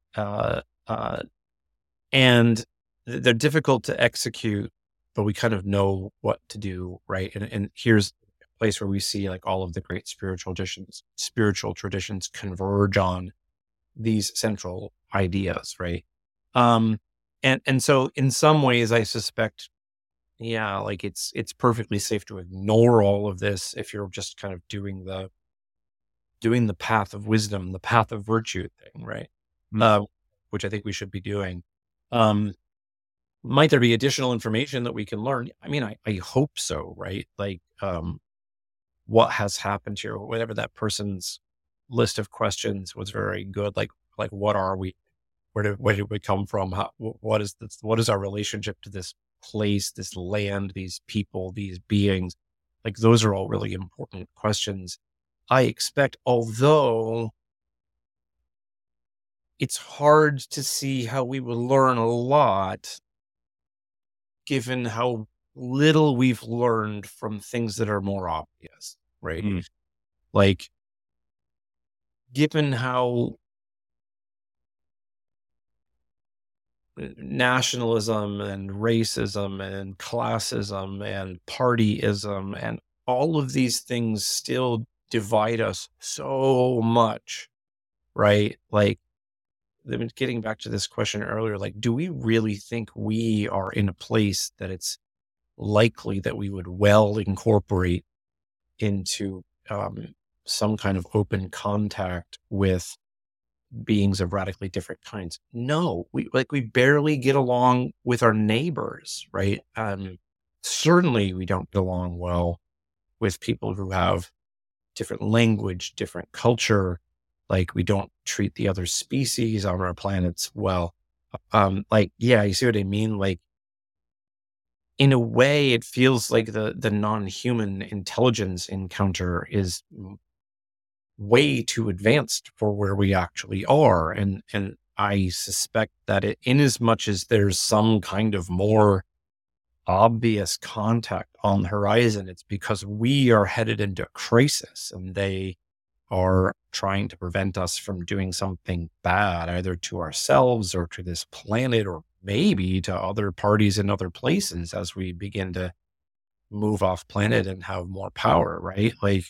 they're difficult to execute, but we kind of know what to do, right? And here's a place where we see, like, all of the great spiritual traditions converge on these central ideas, right? And so in some ways, I suspect, yeah, like, it's perfectly safe to ignore all of this if you're just kind of doing the path of wisdom, the path of virtue thing, right? Which I think we should be doing. Might there be additional information that we can learn? I mean, I hope so, right? Like, what has happened here? Whatever that person's list of questions was very good. Like, what are we? Where did we come from? What is our relationship to this place, this land, these people, these beings? Like, those are all really important questions, I expect, although it's hard to see how we will learn a lot given how little we've learned from things that are more obvious, right? Like, given how nationalism and racism and classism and partyism and all of these things still divide us so much, right? Like, getting back to this question earlier, like, do we really think we are in a place that it's likely that we would well incorporate into some kind of open contact with beings of radically different kinds? No, we barely get along with our neighbors, right? Certainly we don't get along well with people who have different language, different culture. Like, we don't treat the other species on our planets well. Like, yeah, you see what I mean? Like, in a way, it feels like the non-human intelligence encounter is way too advanced for where we actually are. And I suspect that in as much as there's some kind of more obvious contact on the horizon, it's because we are headed into a crisis and they are trying to prevent us from doing something bad, either to ourselves or to this planet, or maybe to other parties in other places as we begin to move off planet and have more power, right? Like,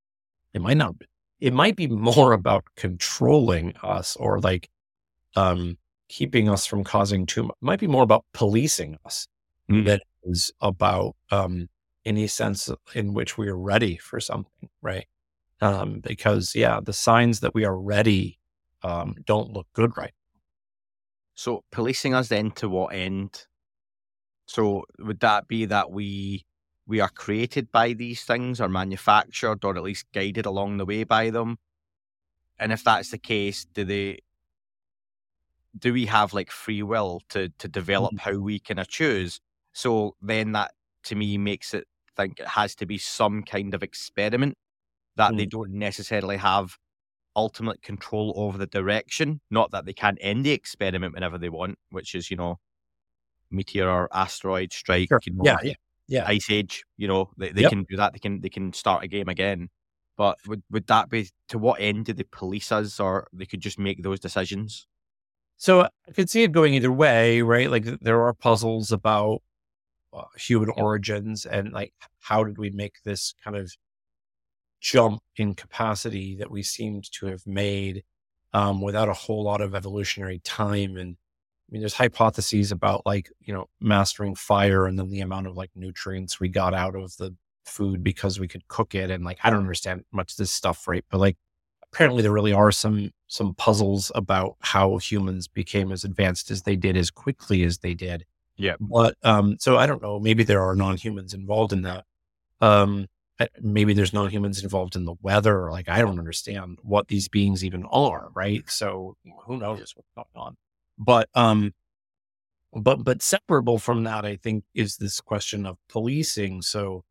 it might be more about controlling us, or like keeping us from causing too much. It might be more about policing us that is about any sense in which we are ready for something, right? Because the signs that we are ready don't look good right. So policing us then to what end? So would that be that we are created by these things, or manufactured, or at least guided along the way by them? And if that's the case, do we have like free will to develop how we can choose? So then that to me makes it think it has to be some kind of experiment that they don't necessarily have ultimate control over the direction. Not that they can't end the experiment whenever they want, which is, meteor or asteroid strike, Sure. Yeah. Ice Age, they Yep. can do that. They can start a game again. But would that be, to what end do they police us, or they could just make those decisions? So I could see it going either way, right? Like there are puzzles about human origins and like how did we make this kind of jump in capacity that we seemed to have made without a whole lot of evolutionary time. And I mean, there's hypotheses about like, mastering fire and then the amount of like nutrients we got out of the food because we could cook it. And like, I don't understand much of this stuff, right? But like, apparently there really are some puzzles about how humans became as advanced as they did as quickly as they did. Yeah. But so I don't know, maybe there are non-humans involved in that. Maybe there's non-humans involved in the weather. Like, I don't understand what these beings even are. Right. So who knows what's going on, but separable from that, I think, is this question of policing. So,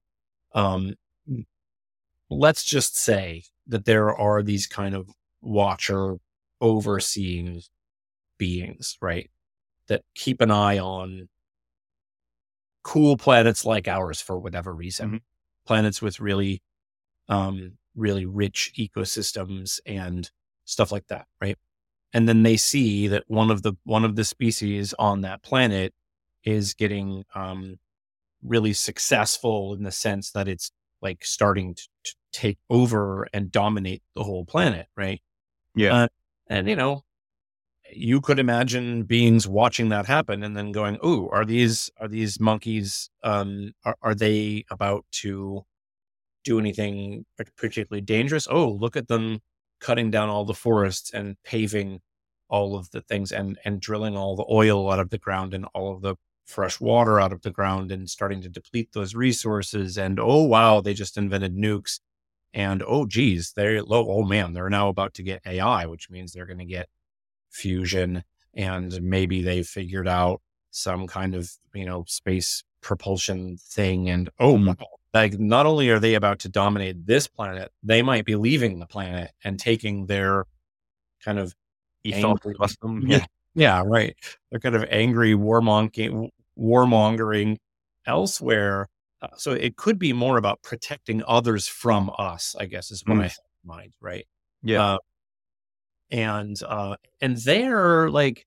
let's just say that there are these kind of watcher, overseeing beings, right? That keep an eye on cool planets like ours for whatever reason, planets with really, really rich ecosystems and stuff like that, right? And then they see that one of the species on that planet is getting really successful in the sense that it's like starting to take over and dominate the whole planet, right? Yeah. And you could imagine beings watching that happen and then going, "Oh, are these monkeys? Are they about to do anything particularly dangerous? Oh, look at them cutting down all the forests and paving all of the things and drilling all the oil out of the ground and all of the fresh water out of the ground and starting to deplete those resources. And oh, wow, they just invented nukes. And oh, geez, they're now about to get AI, which means they're going to get fusion. And maybe they figured out some kind of, space propulsion thing. And like not only are they about to dominate this planet, they might be leaving the planet and taking their kind of ethos with them. Yeah, right. They're kind of angry warmongering elsewhere. So it could be more about protecting others from us, I guess, is what I have in mind, right? Yeah. And they're like,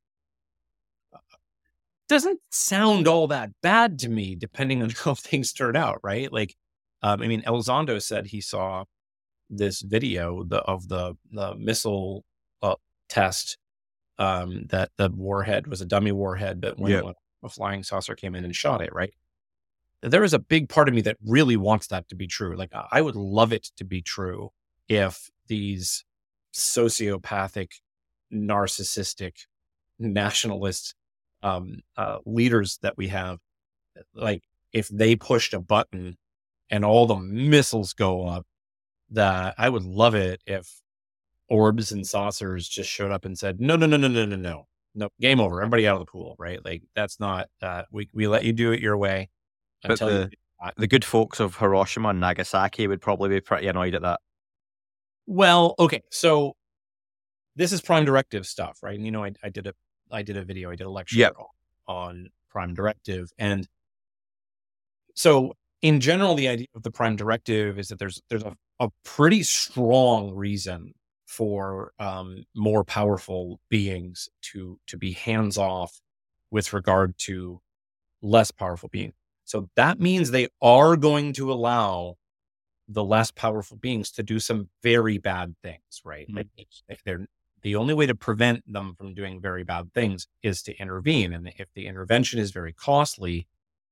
doesn't sound all that bad to me, depending on how things turn out, right? Like, Elizondo said he saw this video of the missile test, that the warhead was a dummy warhead, but when a flying saucer came in and shot it, right? There is a big part of me that really wants that to be true. Like, I would love it to be true if these sociopathic, narcissistic, nationalist leaders that we have, like, if they pushed a button and all the missiles go up, that I would love it if orbs and saucers just showed up and said, no, game over, everybody out of the pool, right? Like, that's not, we let you do it your way. But the good folks of Hiroshima and Nagasaki would probably be pretty annoyed at that. Well, okay, so this is Prime Directive stuff, right? And I did a video, I did a lecture on Prime Directive, and so in general, the idea of the Prime Directive is that there's a pretty strong reason for more powerful beings to be hands off with regard to less powerful beings. So that means they are going to allow the less powerful beings to do some very bad things, right? Like, if they're the only way to prevent them from doing very bad things is to intervene. And if the intervention is very costly,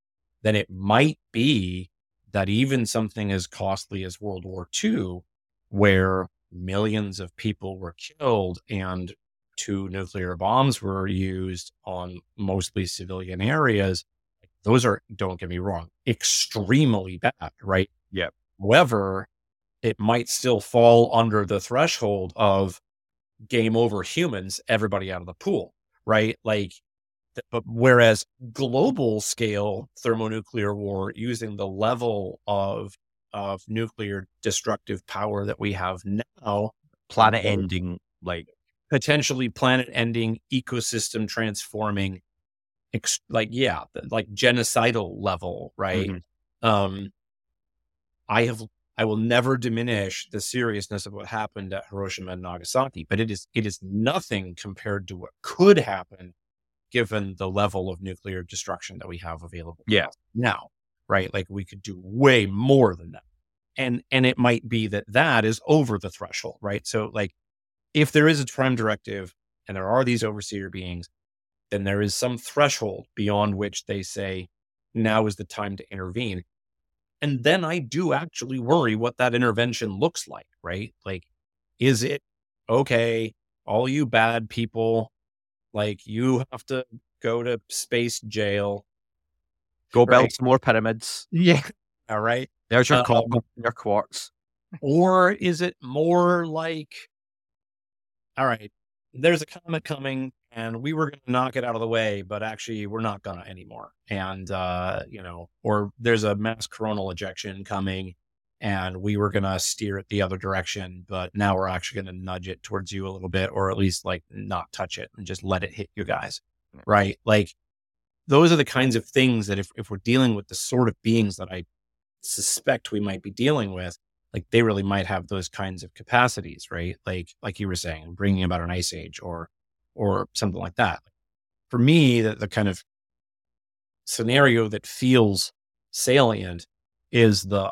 then it might be that even something as costly as World War II, where millions of people were killed and 2 nuclear bombs were used on mostly civilian areas, those are, don't get me wrong, extremely bad, right? Yeah. However, it might still fall under the threshold of game over humans, everybody out of the pool, right? Like, but whereas global scale thermonuclear war using the level of nuclear destructive power that we have now, Planet ending, like potentially planet ending, ecosystem transforming, like genocidal level, right? I will never diminish the seriousness of what happened at Hiroshima and Nagasaki, but it is nothing compared to what could happen given the level of nuclear destruction that we have available now, right? Like, we could do way more than that. And it might be that is over the threshold, right? So, like, if there is a prime directive and there are these overseer beings, then there is some threshold beyond which they say, now is the time to intervene. And then I do actually worry what that intervention looks like, right? Like, is it, okay, all you bad people, like, you have to go to space jail. Go build some more pyramids. Yeah. All right. There's your copper, your quartz. Or is it more like, all right, there's a comet coming and we were going to knock it out of the way, but actually we're not going to anymore. And, or there's a mass coronal ejection coming and we were going to steer it the other direction, but now we're actually going to nudge it towards you a little bit, or at least like not touch it and just let it hit you guys. Right. Like, those are the kinds of things that if we're dealing with the sort of beings that I suspect we might be dealing with, like, they really might have those kinds of capacities, right? Like you were saying, bringing about an ice age or something like that. For me, the kind of scenario that feels salient is the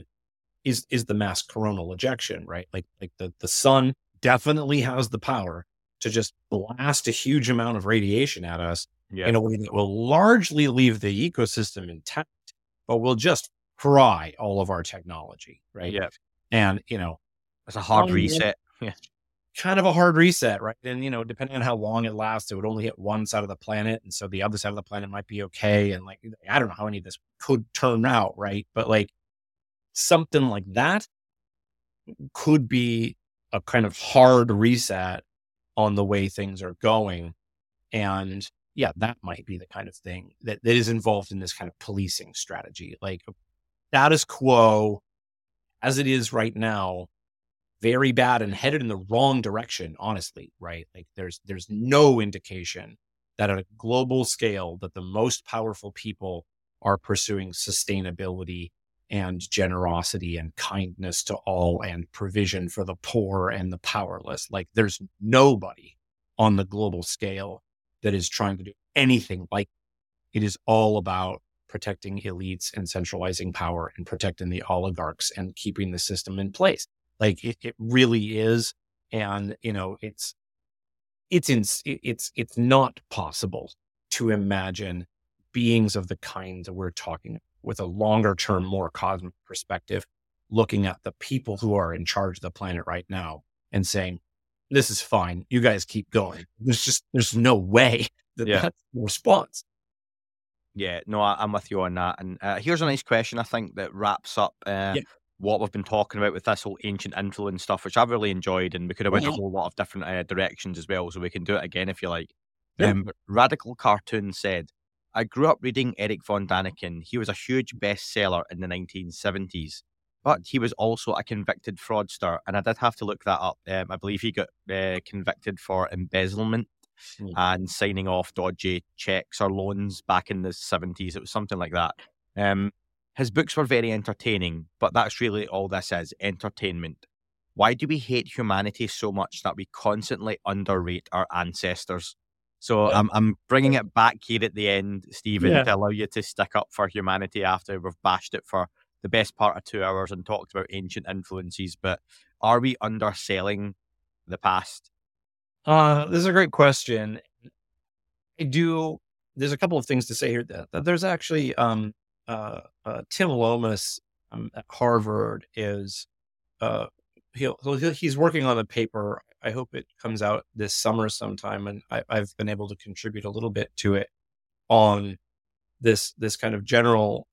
mass coronal ejection, right? Like the sun definitely has the power to just blast a huge amount of radiation at us in a way that will largely leave the ecosystem intact, but will just fry all of our technology, right? Yeah. And, it's a hard reset. Yeah. Kind of a hard reset, right? And, depending on how long it lasts, it would only hit one side of the planet. And so the other side of the planet might be okay. And, like, I don't know how any of this could turn out, right? But, like, something like that could be a kind of hard reset on the way things are going. And yeah, that might be the kind of thing that is involved in this kind of policing strategy. Like, status quo as it is right now, very bad and headed in the wrong direction, honestly, right? Like, there's no indication that at a global scale that the most powerful people are pursuing sustainability and generosity and kindness to all and provision for the poor and the powerless. Like, there's nobody on the global scale that is trying to do anything like it. Is all about protecting elites and centralizing power and protecting the oligarchs and keeping the system in place. Like, it really is. And, it's not possible to imagine beings of the kind that we're talking with a longer term, more cosmic perspective, looking at the people who are in charge of the planet right now and saying, this is fine, you guys keep going. There's no way that's the response. Yeah, no, I'm with you on that. And here's a nice question, I think, that wraps up what we've been talking about with this whole ancient influence stuff, which I've really enjoyed. And we could have went a whole lot of different directions as well, so we can do it again if you like. But Radical Cartoon said, I grew up reading Eric von Daniken. He was a huge bestseller in the 1970s, but he was also a convicted fraudster. And I did have to look that up. I believe he got convicted for embezzlement and signing off dodgy checks or loans back in the 70s. It was something like that. His books were very entertaining, but that's really all this is, entertainment. Why do we hate humanity so much that we constantly underrate our ancestors? So I'm bringing it back here at the end, Stephen, to allow you to stick up for humanity after we've bashed it for the best part of 2 hours and talked about ancient influences. But are we underselling the past? This is a great question. There's a couple of things to say here. That there's actually Tim Lomas at Harvard is he's working on a paper. I hope it comes out this summer sometime, and I've been able to contribute a little bit to it on this kind of general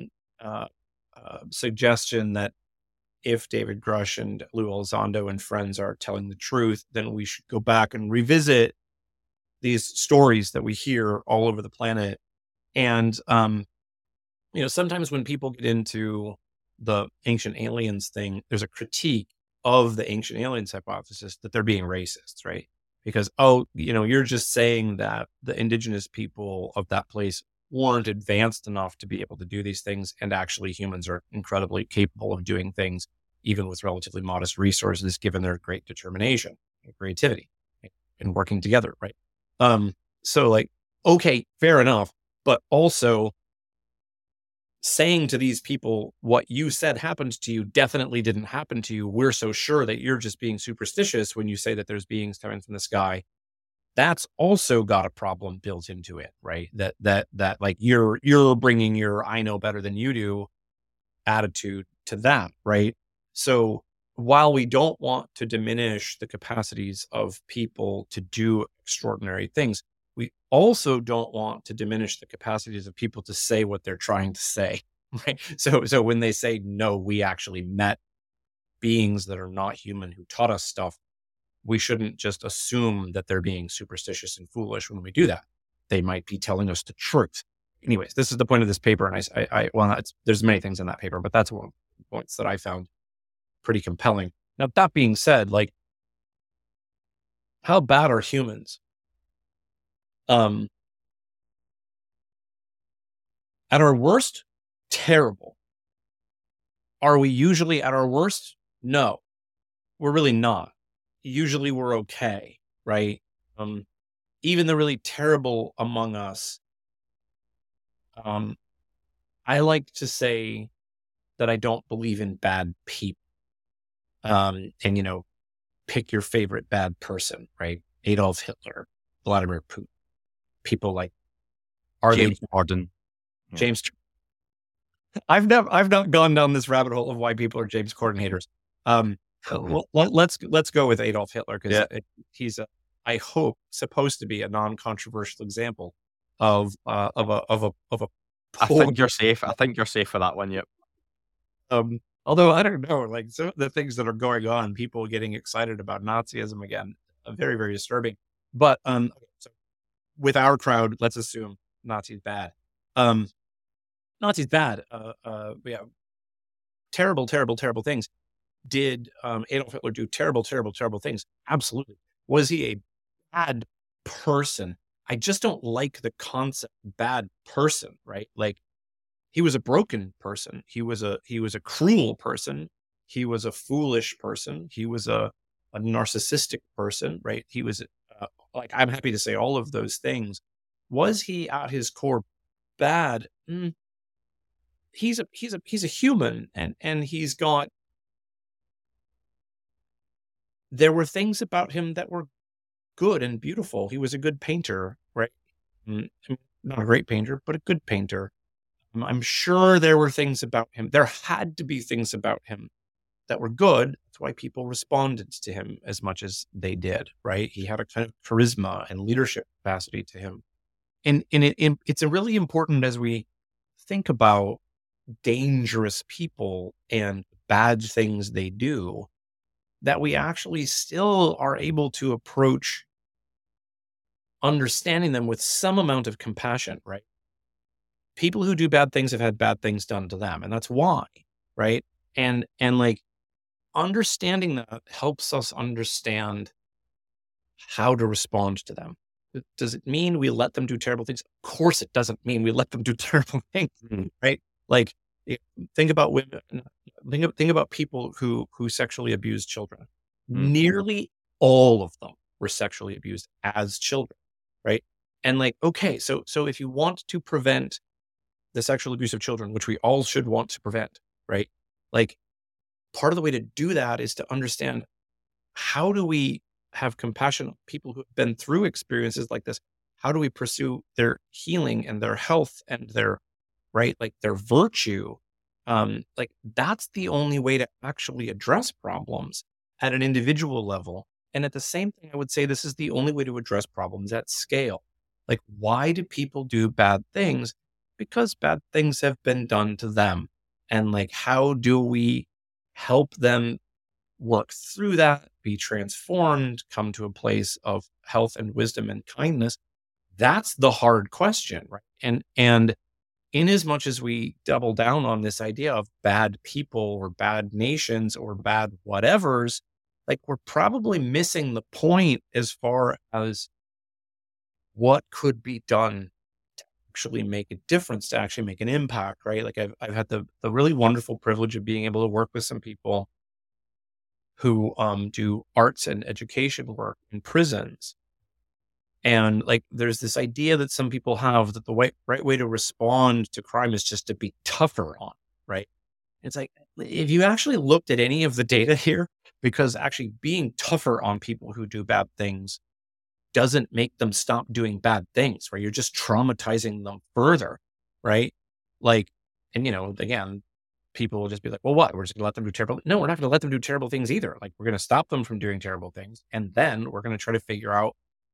suggestion that if David Grush and Lou Elizondo and friends are telling the truth, then we should go back and revisit these stories that we hear all over the planet. And, sometimes when people get into the ancient aliens thing, there's a critique of the ancient aliens hypothesis that they're being racist, right? Because, you're just saying that the indigenous people of that place weren't advanced enough to be able to do these things. And actually humans are incredibly capable of doing things, even with relatively modest resources, given their great determination and creativity and working together. Right. So okay, fair enough. But also saying to these people, what you said happened to you definitely didn't happen to you. We're so sure that you're just being superstitious when you say that there's beings coming from the sky. That's also got a problem built into it, right? That like you're bringing your I know better than you do attitude to that, right? So while we don't want to diminish the capacities of people to do extraordinary things, we also don't want to diminish the capacities of people to say what they're trying to say, right? So when they say, no, we actually met beings that are not human who taught us stuff, we shouldn't just assume that they're being superstitious and foolish when we do that. They might be telling us the truth. Anyways, this is the point of this paper. And there's many things in that paper, but that's one of the points that I found pretty compelling. Now, that being said, how bad are humans? At our worst, terrible. Are we usually at our worst? No, we're really not. Usually we're okay, right? Even the really terrible among us, I like to say that I don't believe in bad people. And pick your favorite bad person, right? Adolf Hitler, Vladimir Putin, people like James Corden. James. I've not gone down this rabbit hole of why people are James Corden haters. Well, let's go with Adolf Hitler because he's I hope supposed to be a non-controversial example of a. I think you're safe. I think you're safe for that one. Yep. Although I don't know, some of the things that are going on, people getting excited about Nazism again, very, very disturbing. But so with our crowd, let's assume Nazis bad. Nazis bad. Terrible, terrible, terrible things. Did Adolf Hitler do terrible, terrible, terrible things? Absolutely. Was he a bad person? I just don't like the concept bad person, right? He was a broken person. He was a cruel person. He was a foolish person. He was a narcissistic person, right? He was I'm happy to say all of those things. Was he at his core bad? He's a human, and he's got. There were things about him that were good and beautiful. He was a good painter, right? Not a great painter, but a good painter. I'm sure there were things about him. There had to be things about him that were good. That's why people responded to him as much as they did, right? He had a kind of charisma and leadership capacity to him. And it's really important as we think about dangerous people and bad things they do, that we actually still are able to approach understanding them with some amount of compassion, right? People who do bad things have had bad things done to them, and that's why, right? And understanding that helps us understand how to respond to them. Does it mean we let them do terrible things? Of course it doesn't mean we let them do terrible things, right? Think about women. Think about people who sexually abuse children. Nearly all of them were sexually abused as children, right? And okay, so if you want to prevent the sexual abuse of children, which we all should want to prevent, right? Part of the way to do that is to understand, how do we have compassion on people who have been through experiences like this? How do we pursue their healing and their health and their right? Like their virtue. Like that's the only way to actually address problems at an individual level. And at the same time, I would say this is the only way to address problems at scale. Like, why do people do bad things? Because bad things have been done to them. And like, how do we help them work through that, be transformed, come to a place of health and wisdom and kindness? That's the hard question, right? And in as much as we double down on this idea of bad people or bad nations or bad whatevers, like we're probably missing the point as far as what could be done to actually make a difference, to actually make an impact, right? Like I've had the really wonderful privilege of being able to work with some people who do arts and education work in prisons. And like, there's this idea that some people have that the right way to respond to crime is just to be tougher on, right? It's like, if you actually looked at any of the data here, because actually being tougher on people who do bad things doesn't make them stop doing bad things, right? You're just traumatizing them further, right? Like, and again, people will just be like, well, what? We're just gonna let them do terrible. No, we're not gonna let them do terrible things either. Like, we're gonna stop them from doing terrible things. And then we're gonna try to figure out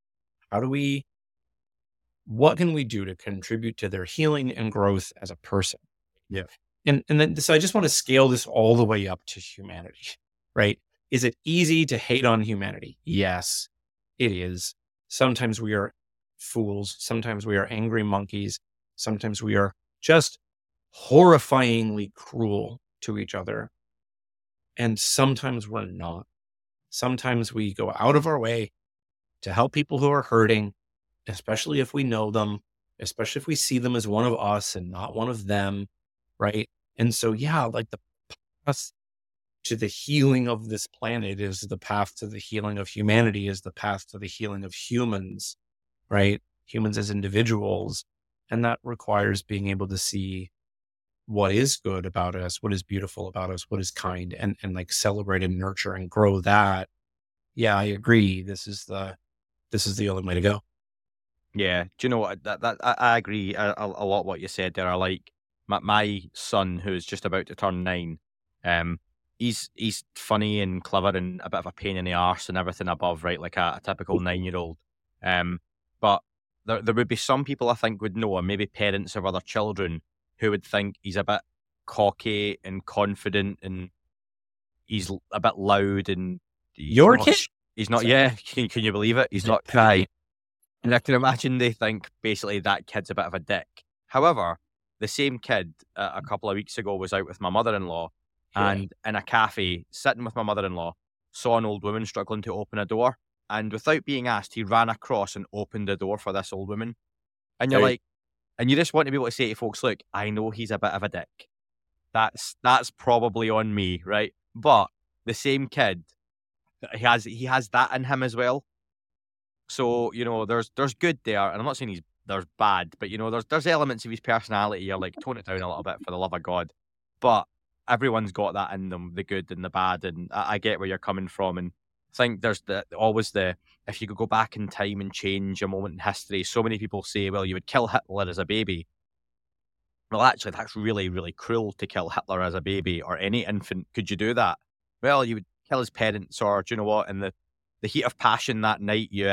what can we do to contribute to their healing and growth as a person? Yeah. And then, so I just want to scale this all the way up to humanity, right? Is it easy to hate on humanity? Yes, it is. Sometimes we are fools. Sometimes we are angry monkeys. Sometimes we are just horrifyingly cruel to each other. And sometimes we're not. Sometimes we go out of our way to help people who are hurting, especially if we know them, especially if we see them as one of us and not one of them, right? And so, yeah, like the path to the healing of this planet is the path to the healing of humanity, is the path to the healing of humans, right? Humans as individuals. And that requires being able to see what is good about us, what is beautiful about us, what is kind, and like celebrate and nurture and grow that. Yeah, I agree. This is the only way to go. Yeah, do you know what? I agree a lot what you said there. I like my son, who's just about to turn 9. He's funny and clever and a bit of a pain in the arse and everything above, right? Like a typical 9-year-old. But there would be some people I think would know, and maybe parents of other children, who would think he's a bit cocky and confident and he's a bit loud and your kid. He's not. Yeah, can you believe it? He's not cry. And I can imagine they think basically that kid's a bit of a dick. However, the same kid a couple of weeks ago was out with my mother-in-law and in a cafe, sitting with my mother-in-law, saw an old woman struggling to open a door. And without being asked, he ran across and opened the door for this old woman. And you're like, and you just want to be able to say to folks, look, I know he's a bit of a dick. That's probably on me, right? But the same kid, he has that in him as well. So, there's good there, and I'm not saying there's bad, but there's elements of his personality. You're like, tone it down a little bit for the love of God. But everyone's got that in them, the good and the bad, and I get where you're coming from. And I think there's always if you could go back in time and change a moment in history, so many people say, well, you would kill Hitler as a baby. Well, actually, that's really, really cruel to kill Hitler as a baby or any infant. Could you do that? Well, you would kill his parents, or do you know what? In the heat of passion that night, you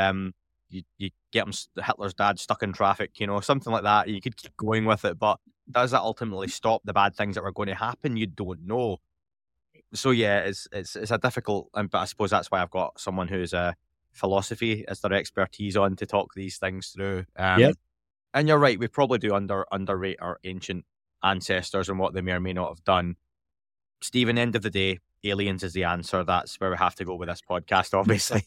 get Hitler's dad stuck in traffic, something like that. You could keep going with it, but does that ultimately stop the bad things that were going to happen? You don't know. So yeah, it's a difficult, but I suppose that's why I've got someone who's a philosophy as their expertise on to talk these things through. And you're right, we probably do underrate our ancient ancestors and what they may or may not have done. Stephen, end of the day, aliens is the answer. That's where we have to go with this podcast, obviously.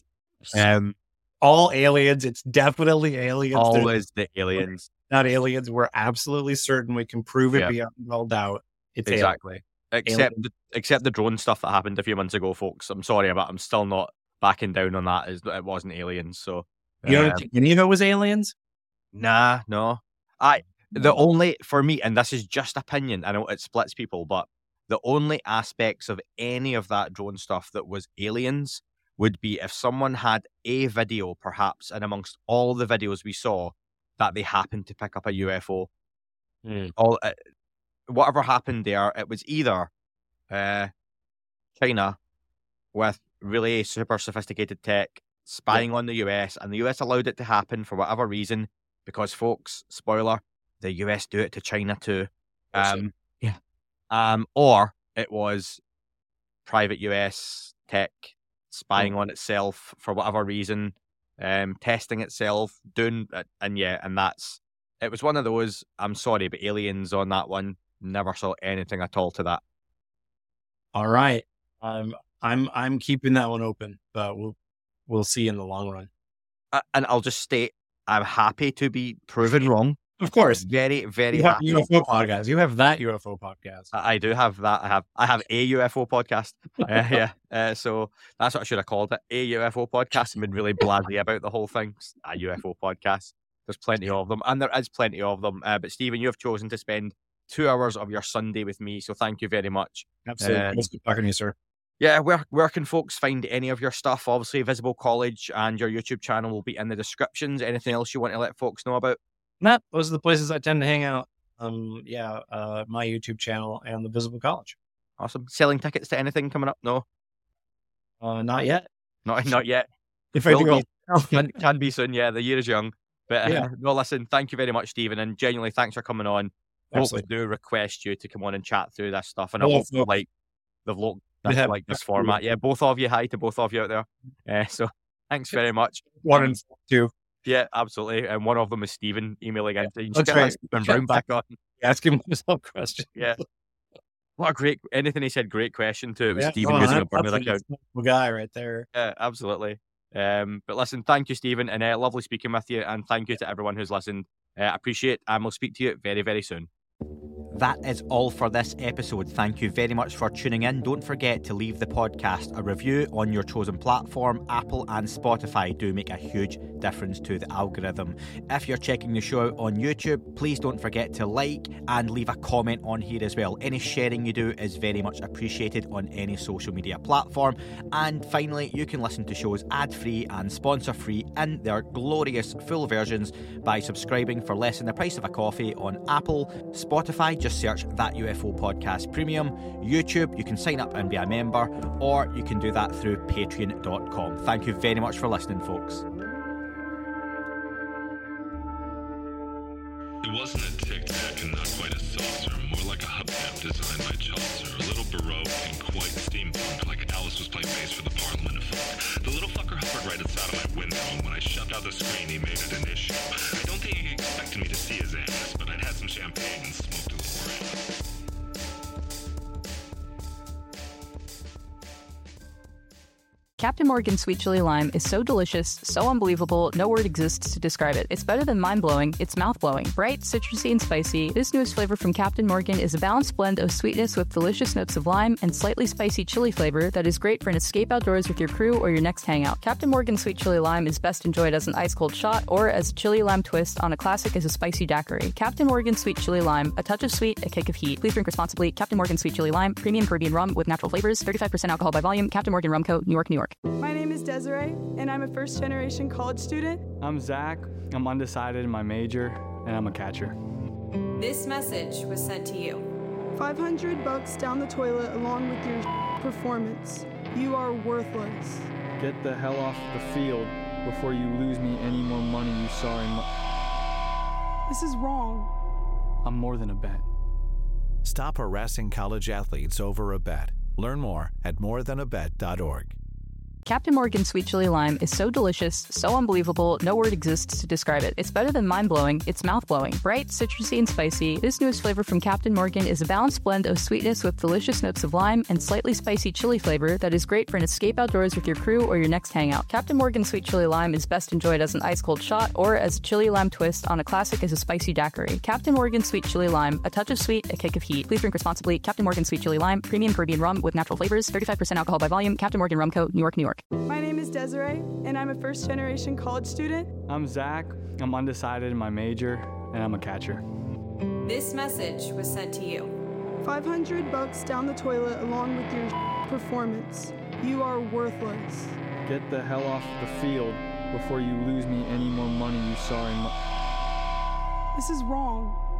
All aliens. It's definitely aliens. Always the aliens. Not aliens. We're absolutely certain we can prove it beyond all doubt. It's exactly. Except the drone stuff that happened a few months ago, folks. I'm sorry, but I'm still not backing down on that. It wasn't aliens. So you don't think any of it was aliens? Nah, no. The only, for me, and this is just opinion, I know it splits people, but the only aspects of any of that drone stuff that was aliens would be if someone had a video, perhaps, and amongst all the videos we saw, that they happened to pick up a UFO. All whatever happened there, it was either China with really super sophisticated tech spying on the US, and the US allowed it to happen for whatever reason, because, folks, spoiler, the US do it to China too. Or it was private US tech spying on itself for whatever reason, testing itself, doing it, and it was one of those. I'm sorry, but aliens on that one, never saw anything at all to that. All right. I'm keeping that one open, but we'll see in the long run. And I'll just state, I'm happy to be proven wrong. Of course. Very, very happy. You have UFO podcast. You have that UFO podcast. I do have that. I have a UFO podcast. So that's what I should have called it. A UFO podcast. I've been really blasé about the whole thing. A UFO podcast. There's plenty of them, and there is plenty of them. But Stephen, you have chosen to spend 2 hours of your Sunday with me, so thank you very much. Absolutely. Nice to talk to you, sir. Yeah, where can folks find any of your stuff? Obviously, Visible College and your YouTube channel will be in the descriptions. Anything else you want to let folks know about? Nah, those are the places I tend to hang out. My YouTube channel and the Visible College. Awesome. Selling tickets to anything coming up? No? Not yet. Not yet. If I do, can be soon. Yeah, the year is young. But no, listen, thank you very much, Stephen, and genuinely thanks for coming on. Folks do request you to come on and chat through this stuff, and I hope they've looked like this format. Yeah, both of you. Hi to both of you out there. So thanks very much. 1 and 2. Yeah, absolutely. And one of them is Stephen emailing in. You should get Stephen Brown back on. Ask him some question. Yeah. What a great, anything he said, great question too. It was Stephen using a burner account. Guy right there. Yeah, absolutely. But listen, thank you, Stephen, and lovely speaking with you. And thank you to everyone who's listened. Appreciate, and we'll speak to you very, very soon. That is all for this episode. Thank you very much for tuning in. Don't forget to leave the podcast a review on your chosen platform. Apple and Spotify do make a huge difference to the algorithm. If you're checking the show out on YouTube, please don't forget to like and leave a comment on here as well. Any sharing you do is very much appreciated on any social media platform. And finally, you can listen to shows ad-free and sponsor-free in their glorious full versions by subscribing for less than the price of a coffee on Apple, Spotify. Just search That UFO Podcast Premium. YouTube, you can sign up and be a member, or you can do that through patreon.com. Thank you very much for listening, folks. It wasn't a tic-tac and not quite a saucer, more like a hubcap designed by Chaucer. A little baroque and quite steampunk, like Alice was playing bass for the Parliament of Folk. The little fucker hovered right outside of my window, and when I shoved out the screen, he made it an issue. I don't think he expected me to see his ass, but I'd had some champagne and smoked a little around. Captain Morgan Sweet Chili Lime is so delicious, so unbelievable, no word exists to describe it. It's better than mind-blowing, it's mouth-blowing. Bright, citrusy, and spicy, this newest flavor from Captain Morgan is a balanced blend of sweetness with delicious notes of lime and slightly spicy chili flavor that is great for an escape outdoors with your crew or your next hangout. Captain Morgan Sweet Chili Lime is best enjoyed as an ice-cold shot or as a chili lime twist on a classic as a spicy daiquiri. Captain Morgan Sweet Chili Lime, a touch of sweet, a kick of heat. Please drink responsibly. Captain Morgan Sweet Chili Lime, premium Caribbean rum with natural flavors, 35% alcohol by volume. Captain Morgan Rum Co., New York, New York. My name is Desiree, and I'm a first-generation college student. I'm Zach. I'm undecided in my major, and I'm a catcher. This message was sent to you. $500 down the toilet along with your performance. You are worthless. Get the hell off the field before you lose me any more money you saw in my... This is wrong. I'm more than a bet. Stop harassing college athletes over a bet. Learn more at morethanabet.org. Captain Morgan Sweet Chili Lime is so delicious, so unbelievable, no word exists to describe it. It's better than mind-blowing, it's mouth-blowing. Bright, citrusy, and spicy, this newest flavor from Captain Morgan is a balanced blend of sweetness with delicious notes of lime and slightly spicy chili flavor that is great for an escape outdoors with your crew or your next hangout. Captain Morgan Sweet Chili Lime is best enjoyed as an ice-cold shot or as a chili lime twist on a classic as a spicy daiquiri. Captain Morgan Sweet Chili Lime, a touch of sweet, a kick of heat. Please drink responsibly. Captain Morgan Sweet Chili Lime, premium Caribbean rum with natural flavors, 35% alcohol by volume. Captain Morgan Rum Co., New York, New York. My name is Desiree, and I'm a first-generation college student. I'm Zach. I'm undecided in my major, and I'm a catcher. This message was sent to you. $500 down the toilet along with your performance. You are worthless. Get the hell off the field before you lose me any more money you saw in my... This is wrong.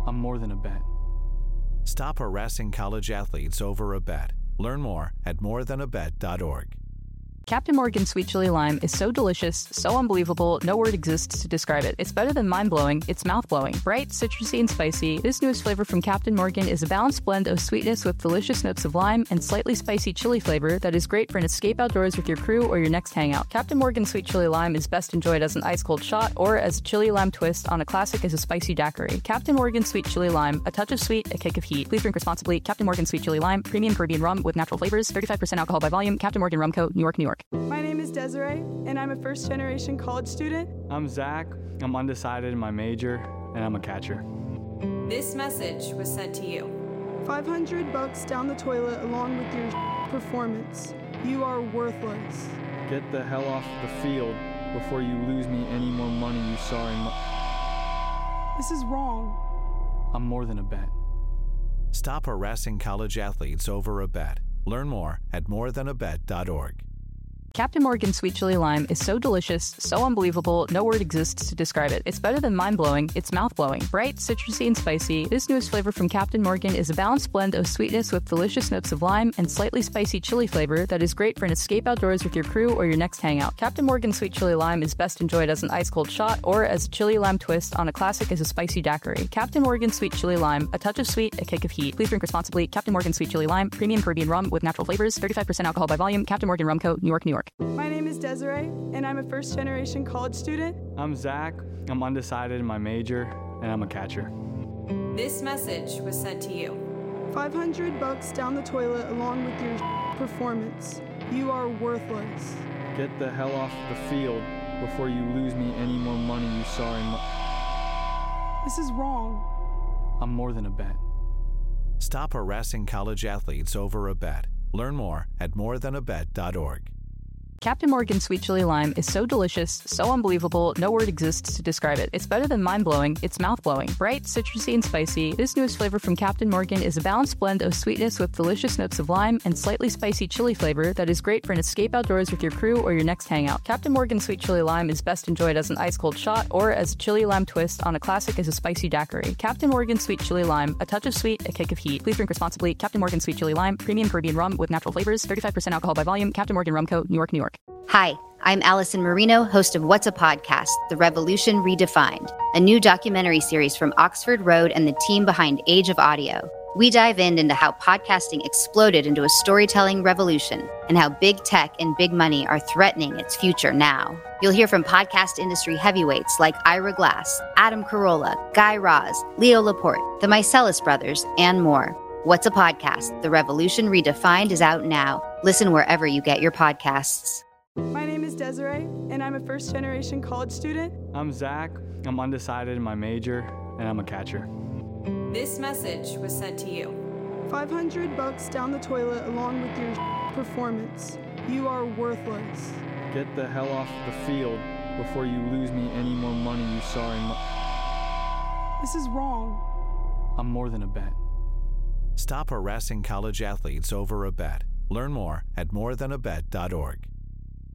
I'm more than a bet. Stop harassing college athletes over a bet. Learn more at morethanabet.org. Captain Morgan Sweet Chili Lime is so delicious, so unbelievable, no word exists to describe it. It's better than mind-blowing, it's mouth-blowing. Bright, citrusy, and spicy, this newest flavor from Captain Morgan is a balanced blend of sweetness with delicious notes of lime and slightly spicy chili flavor that is great for an escape outdoors with your crew or your next hangout. Captain Morgan Sweet Chili Lime is best enjoyed as an ice-cold shot or as a chili lime twist on a classic as a spicy daiquiri. Captain Morgan Sweet Chili Lime, a touch of sweet, a kick of heat. Please drink responsibly. Captain Morgan Sweet Chili Lime, premium Caribbean rum with natural flavors, 35% alcohol by volume. Captain Morgan Rum Co., New York, New York. My name is Desiree, and I'm a first-generation college student. I'm Zach. I'm undecided in my major, and I'm a catcher. This message was sent to you. $500 down the toilet along with your performance. You are worthless. Get the hell off the field before you lose me any more money you saw in my... This is wrong. I'm more than a bet. Stop harassing college athletes over a bet. Learn more at morethanabet.org. Captain Morgan Sweet Chili Lime is so delicious, so unbelievable, no word exists to describe it. It's better than mind-blowing, it's mouth-blowing. Bright, citrusy, and spicy, this newest flavor from Captain Morgan is a balanced blend of sweetness with delicious notes of lime and slightly spicy chili flavor that is great for an escape outdoors with your crew or your next hangout. Captain Morgan Sweet Chili Lime is best enjoyed as an ice-cold shot or as a chili lime twist on a classic as a spicy daiquiri. Captain Morgan Sweet Chili Lime, a touch of sweet, a kick of heat. Please drink responsibly. Captain Morgan Sweet Chili Lime, premium Caribbean rum with natural flavors, 35% alcohol by volume. Captain Morgan Rum Co., New York, New York. My name is Desiree, and I'm a first-generation college student. I'm Zach. I'm undecided in my major, and I'm a catcher. This message was sent to you. $500 down the toilet along with your performance. You are worthless. Get the hell off the field before you lose me any more money you saw in my... This is wrong. I'm more than a bet. Stop harassing college athletes over a bet. Learn more at morethanabet.org. Captain Morgan Sweet Chili Lime is so delicious, so unbelievable, no word exists to describe it. It's better than mind-blowing, it's mouth-blowing. Bright, citrusy, and spicy, this newest flavor from Captain Morgan is a balanced blend of sweetness with delicious notes of lime and slightly spicy chili flavor that is great for an escape outdoors with your crew or your next hangout. Captain Morgan Sweet Chili Lime is best enjoyed as an ice-cold shot or as a chili lime twist on a classic as a spicy daiquiri. Captain Morgan Sweet Chili Lime, a touch of sweet, a kick of heat. Please drink responsibly. Captain Morgan Sweet Chili Lime, premium Caribbean rum with natural flavors, 35% alcohol by volume. Captain Morgan Rum Co., New York, New York. Hi, I'm Allison Marino, host of What's a Podcast? The Revolution Redefined, a new documentary series from Oxford Road and the team behind Age of Audio. We dive into how podcasting exploded into a storytelling revolution and how big tech and big money are threatening its future now. You'll hear from podcast industry heavyweights like Ira Glass, Adam Carolla, Guy Raz, Leo Laporte, the Mycellus brothers, and more. What's a Podcast? The Revolution Redefined is out now. Listen wherever you get your podcasts. My name is Desiree, and I'm a first-generation college student. I'm Zach. I'm undecided in my major, and I'm a catcher. This message was sent to you. $500 down the toilet along with your performance. You are worthless. Get the hell off the field before you lose me any more money you saw in my... This is wrong. I'm more than a bet. Stop harassing college athletes over a bet. Learn more at morethanabet.org.